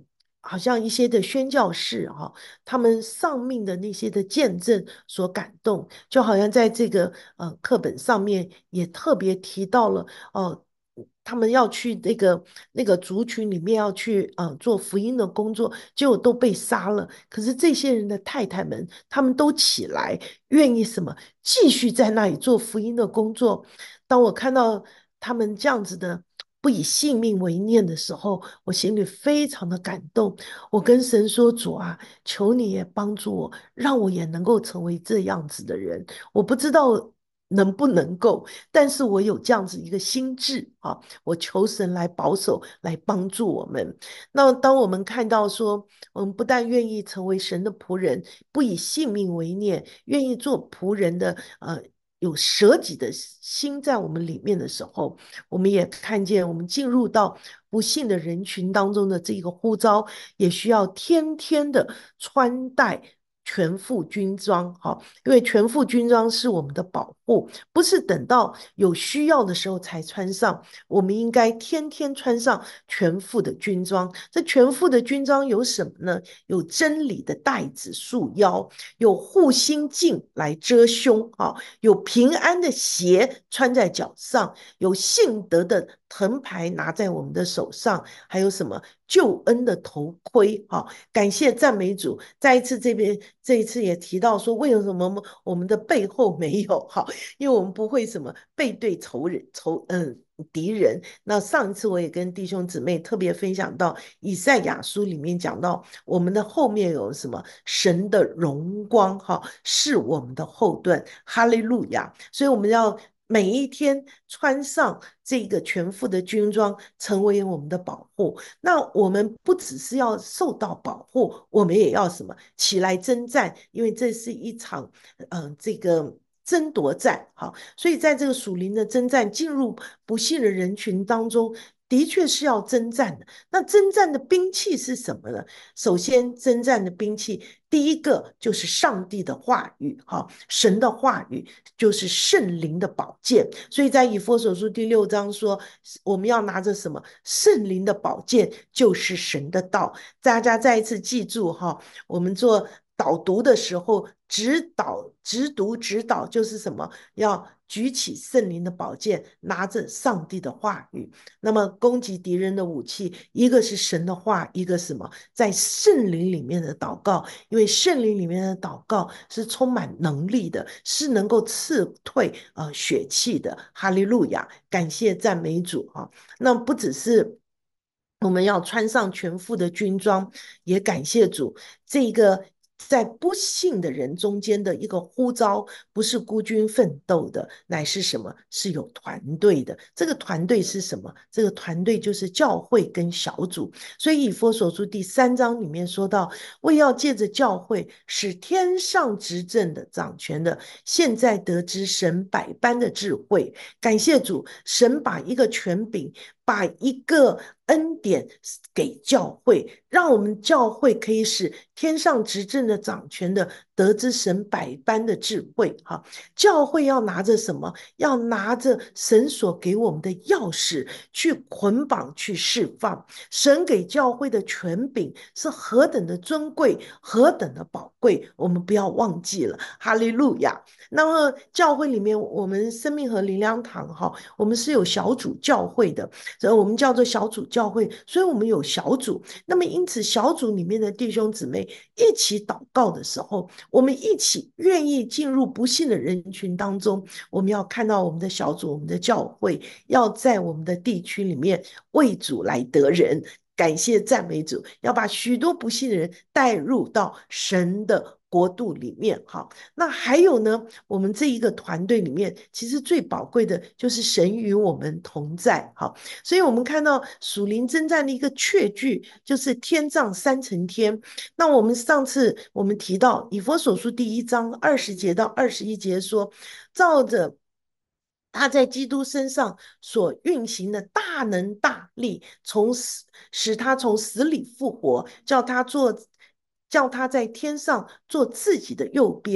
好像一些的宣教士哈、他们丧命的那些的见证所感动，就好像在这个呃课本上面也特别提到了哦。他们要去那个那个族群里面要去呃做福音的工作，结果都被杀了。可是这些人的太太们，他们都起来，愿意什么继续在那里做福音的工作。当我看到他们这样子的不以性命为念的时候，我心里非常的感动。我跟神说：主啊，求你也帮助我，让我也能够成为这样子的人。我不知道能不能够，但是我有这样子一个心智啊，我求神来保守，来帮助我们。那当我们看到说，我们不但愿意成为神的仆人，不以性命为念，愿意做仆人的，呃。有舍己的心在我们里面的时候，我们也看见我们进入到不幸的人群当中的这个呼召，也需要天天的穿戴全副军装，好，因为全副军装是我们的保护，不是等到有需要的时候才穿上，我们应该天天穿上全副的军装。这全副的军装有什么呢？有真理的带子束腰，有护心镜来遮胸，啊，有平安的鞋穿在脚上，有信德的藤牌拿在我们的手上，还有什么救恩的头盔？哈、感谢赞美主！再一次这边这一次也提到说，为什么我们的背后没有哈？因为我们不会什么背对仇人仇嗯。敌人。那上一次我也跟弟兄姊妹特别分享到，以赛亚书里面讲到，我们的后面有什么神的荣光哈，是我们的后盾，哈利路亚！所以我们要每一天穿上这个全副的军装，成为我们的保护。那我们不只是要受到保护，我们也要什么起来征战，因为这是一场嗯、呃、这个。争夺战，好，所以在这个属灵的征战，进入不幸的人群当中，的确是要征战的。那征战的兵器是什么呢？首先，征战的兵器，第一个就是上帝的话语，哈，神的话语就是圣灵的宝剑。所以在以弗所书第六章说，我们要拿着什么？圣灵的宝剑就是神的道。大家再一次记住哈，我们做导读的时候，指导、直读、指导就是什么？要举起圣灵的宝剑，拿着上帝的话语。那么攻击敌人的武器，一个是神的话，一个什么？在圣灵里面的祷告，因为圣灵里面的祷告是充满能力的，是能够刺退呃血气的。哈利路亚，感谢赞美主啊！那不只是我们要穿上全副的军装，也感谢主，这个在不幸的人中间的一个呼召，不是孤军奋斗的，乃是什么？是有团队的。这个团队是什么？这个团队就是教会跟小组。所以以弗所书第三章里面说到，为要借着教会，使天上执政的、掌权的，现在得知神百般的智慧。感谢主，神把一个权柄，把一个恩典给教会，让我们教会可以使天上执政的、掌权的得知神百般的智慧。哈，教会要拿着什么？要拿着神所给我们的钥匙去捆绑、去释放。神给教会的权柄是何等的尊贵，何等的宝贵，我们不要忘记了。哈利路亚！那么教会里面，我们生命和灵粮堂哈，我们是有小组教会的，所以我们叫做小组教会，所以我们有小组。那么因此，小组里面的弟兄姊妹一起祷告的时候，我们一起愿意进入不幸的人群当中，我们要看到我们的小组、我们的教会，要在我们的地区里面为主来得人。感谢赞美主，要把许多不幸的人带入到神的国度里面。好，那还有呢，我们这一个团队里面，其实最宝贵的就是神与我们同在。好，所以我们看到属灵征战的一个确据，就是天杖三层天。那我们上次我们提到以弗所书第一章二十节到二十一节说，照着他在基督身上所运行的大能大力，从死使他从死里复活，叫他做，叫他在天上做自己的右边，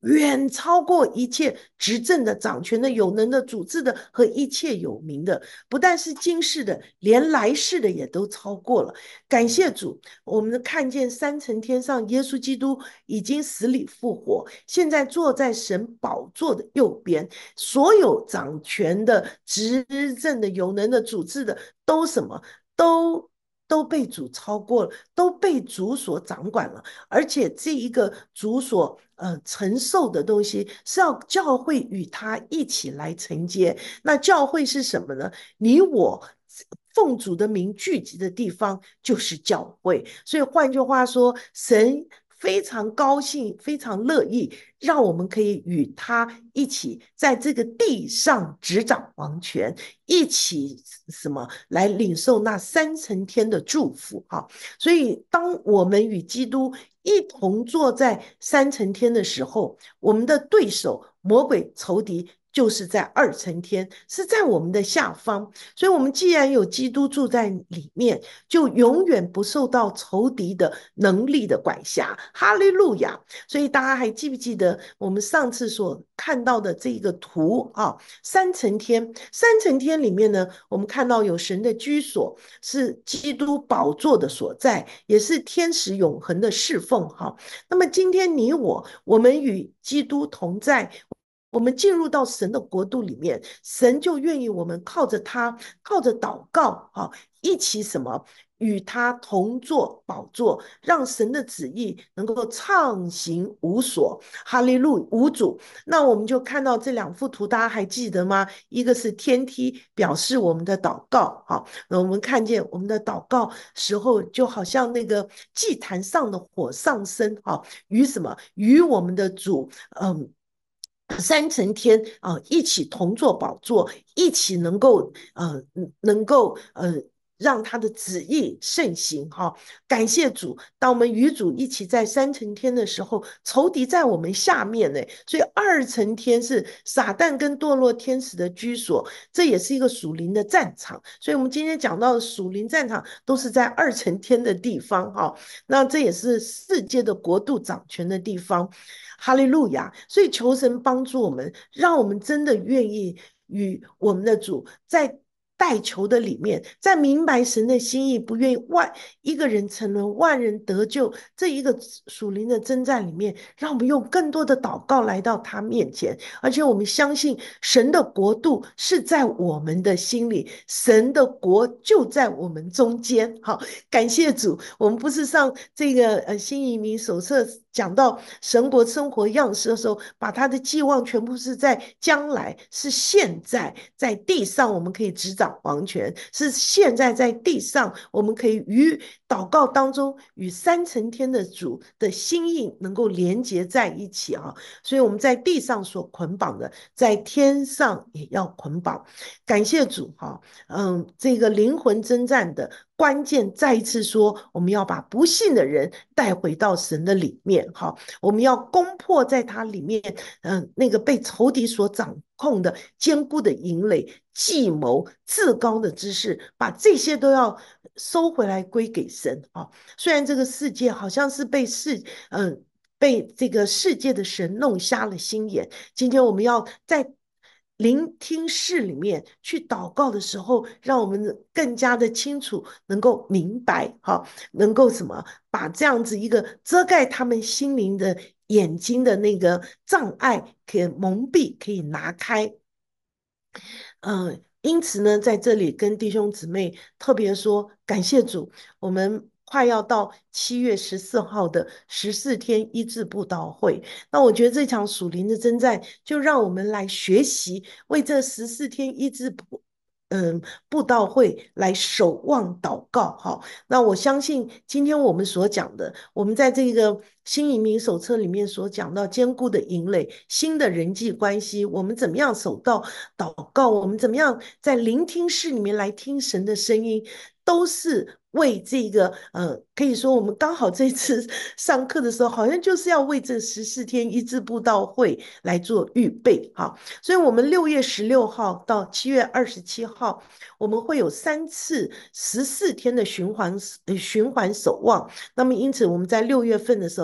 远超过一切执政的、掌权的、有能的、主治的和一切有名的，不但是今世的，连来世的也都超过了。感谢主，我们看见三层天上耶稣基督已经死里复活，现在坐在神宝座的右边，所有掌权的、执政的、有能的、主治的，都什么？都都被主超过了，都被主所掌管了。而且这一个主所呃承受的东西，是要教会与他一起来承接。那教会是什么呢？你我奉主的名聚集的地方就是教会。所以换句话说，神非常高兴，非常乐意，让我们可以与他一起在这个地上执掌王权，一起什么来领受那三层天的祝福哈。所以，当我们与基督一同坐在三层天的时候，我们的对手魔鬼仇敌就是在二层天，是在我们的下方。所以，我们既然有基督住在里面，就永远不受到仇敌的能力的管辖。哈利路亚！所以大家还记不记得我们上次所看到的这个图啊？三层天，三层天里面呢，我们看到有神的居所，是基督宝座的所在，也是天使永恒的侍奉哈。那么今天你我，我们与基督同在。我们进入到神的国度里面，神就愿意我们靠着他，靠着祷告，哈，一起什么与他同坐宝座，让神的旨意能够畅行无所。哈利路无主。那我们就看到这两幅图，大家还记得吗？一个是天梯，表示我们的祷告，好，那我们看见我们的祷告时候，就好像那个祭坛上的火上升，哈，与什么？与我们的主，嗯。三层天啊、呃，一起同坐宝座，一起能够呃，能够呃，让他的旨意盛行哈、哦。感谢主，当我们与主一起在三层天的时候，仇敌在我们下面呢，所以二层天是撒旦跟堕落天使的居所，这也是一个属灵的战场。所以，我们今天讲到的属灵战场都是在二层天的地方哈、哦。那这也是世界的国度掌权的地方。哈利路亚！所以求神帮助我们，让我们真的愿意与我们的主在代求的里面，在明白神的心意，不愿意万一个人沉沦，万人得救这一个属灵的征战里面，让我们用更多的祷告来到他面前，而且我们相信神的国度是在我们的心里，神的国就在我们中间。好，感谢主，我们不是上这个呃新移民手册讲到神国生活样式的时候，把他的寄望全部是在将来，是现在在地上我们可以执掌王权，是现在在地上我们可以与祷告当中与三层天的主的心意能够连接在一起啊。所以我们在地上所捆绑的，在天上也要捆绑。感谢主哈，嗯，这个灵魂征战的关键再一次说，我们要把不信的人带回到神的里面，哈，我们要攻破在他里面，嗯，那个被仇敌所掌控的坚固的营垒、计谋、至高的知识，把这些都要收回来归给神啊。虽然这个世界好像是被世，嗯。被这个世界的神弄瞎了心眼。今天我们要在聆听室里面去祷告的时候，让我们更加的清楚，能够明白，哈，能够什么，把这样子一个遮盖他们心灵的眼睛的那个障碍，可以蒙蔽，可以拿开。嗯、呃，因此呢，在这里跟弟兄姊妹特别说，感谢主，我们快要到七月十四号的十四天医治布道会。那我觉得这场属灵的征战，就让我们来学习，为这十四天医治布。嗯，布道会来守望祷告，哈。那我相信今天我们所讲的，我们在这个新移民手册里面所讲到坚固的营垒、新的人际关系，我们怎么样守到祷告，我们怎么样在聆听室里面来听神的声音，都是为这个呃，可以说我们刚好这次上课的时候，好像就是要为这十四天医治布道会来做预备哈。所以，我们六月十六号到七月二十七号，我们会有三次十四天的循环呃循环守望。那么，因此我们在六月份的时候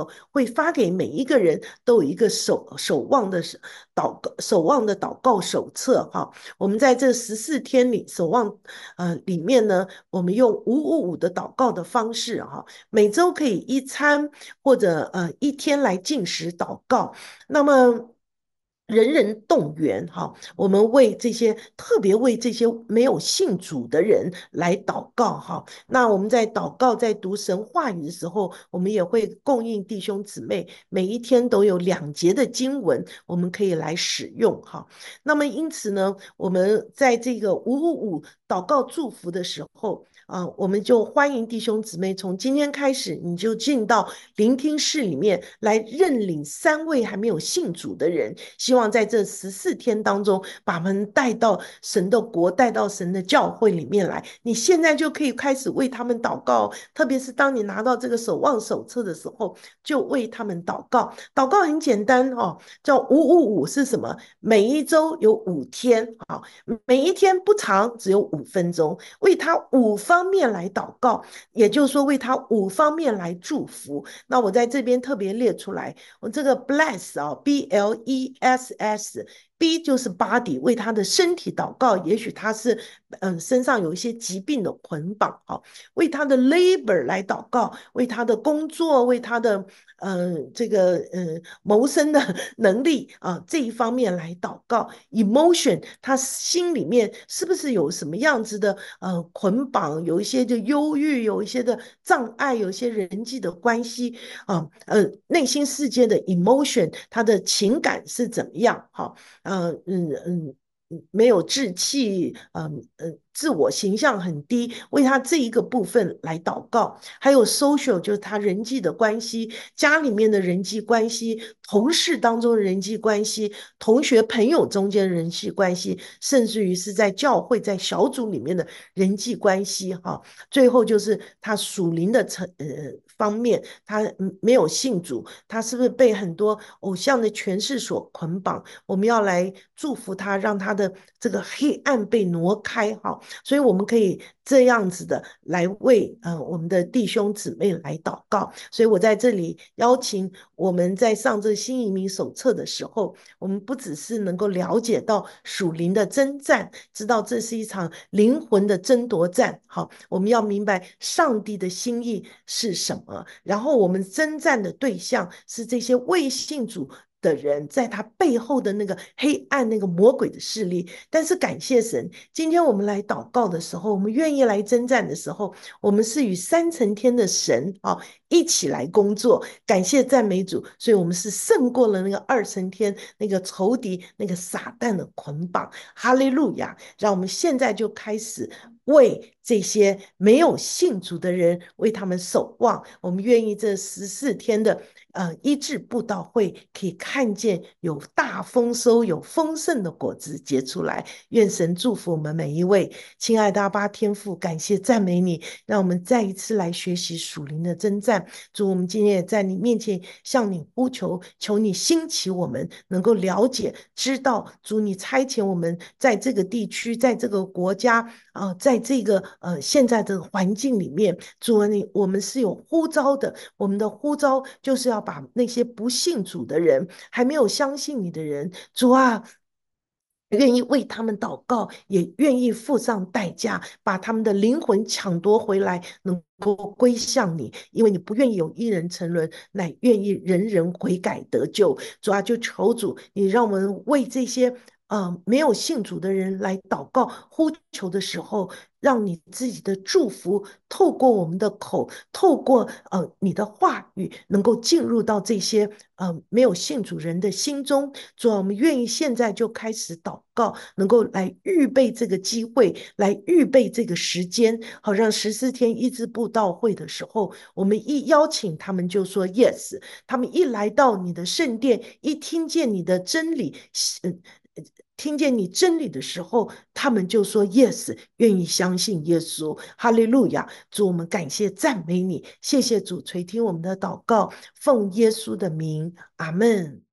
会发给每一个人都有一个守守望的祷告守望的祷告手册哈。我们在这十四天里守望呃里面呢，我们用五五五的祷告的方式哈，每周可以一餐或者呃一天来进食祷告。那么人人动员哈，我们为这些特别为这些没有信主的人来祷告哈。那我们在祷告在读神话语的时候，我们也会供应弟兄姊妹每一天都有两节的经文，我们可以来使用哈。那么因此呢，我们在这个五五五祷告祝福的时候。啊，我们就欢迎弟兄姊妹从今天开始，你就进到聆听室里面来认领三位还没有信主的人，希望在这十四天当中，把他们带到神的国，带到神的教会里面来。你现在就可以开始为他们祷告，特别是当你拿到这个守望手册的时候，就为他们祷告。祷告很简单哦，叫五五五是什么？每一周有五天，好，每一天不长，只有五分钟，为他五方面来祷告，也就是说为他五方面来祝福。那我在这边特别列出来，我这个 bless 啊，B L E S S。B 就是 body， 为他的身体祷告，也许他是嗯身上有一些疾病的捆绑啊，为他的 labor 来祷告，为他的工作，为他的呃这个呃谋生的能力啊这一方面来祷告。emotion 他心里面是不是有什么样子的呃捆绑，有一些的忧郁，有一些的障碍，有一些人际的关系啊呃内心世界的 emotion， 他的情感是怎么样？哈、啊。呃嗯嗯，没有志气，嗯嗯，自我形象很低，为他这一个部分来祷告。还有 social， 就是他人际的关系，家里面的人际关系，同事当中的人际关系，同学朋友中间的人际关系，甚至于是在教会在小组里面的人际关系哈。最后就是他属灵的层呃方面，他没有信主，他是不是被很多偶像的权势所捆绑？我们要来祝福他，让他的这个黑暗被挪开哈。所以我们可以这样子的来为呃我们的弟兄姊妹来祷告。所以我在这里邀请我们在上这新移民手册的时候，我们不只是能够了解到属灵的征战，知道这是一场灵魂的争夺战。好，我们要明白上帝的心意是什么，然后我们征战的对象是这些未信主的人，在他背后的那个黑暗、那个魔鬼的势力。但是感谢神，今天我们来祷告的时候，我们愿意来征战的时候，我们是与三层天的神啊一起来工作。感谢赞美主，所以我们是胜过了那个二层天那个仇敌、那个撒旦的捆绑。哈利路亚！让我们现在就开始为这些没有信主的人为他们守望。我们愿意这十四天的呃医治布道会可以看见有大丰收，有丰盛的果子结出来。愿神祝福我们每一位。亲爱的阿爸天父，感谢赞美你，让我们再一次来学习属灵的征战。主，我们今天也在你面前向你呼求，求你兴起我们，能够了解知道主你差遣我们在这个地区，在这个国家啊、呃，在这个呃现在的环境里面，主啊，你我们是有呼召的，我们的呼召就是要把那些不信主的人，还没有相信你的人，主啊。愿意为他们祷告，也愿意付上代价，把他们的灵魂抢夺回来，能够归向你。因为你不愿意有一人沉沦，乃愿意人人悔改得救。主啊，就求主，你让我们为这些呃没有信主的人来祷告呼求的时候，让你自己的祝福透过我们的口，透过呃你的话语，能够进入到这些呃没有信主人的心中。主啊，我们愿意现在就开始祷告，能够来预备这个机会，来预备这个时间，好让十四天医治布道会的时候，我们一邀请他们就说 yes，他们一来到你的圣殿，一听见你的真理，嗯。听见你真理的时候，他们就说 yes，愿意相信耶稣。哈利路亚！主，我们感谢赞美你，谢谢主垂听我们的祷告，奉耶稣的名，阿门。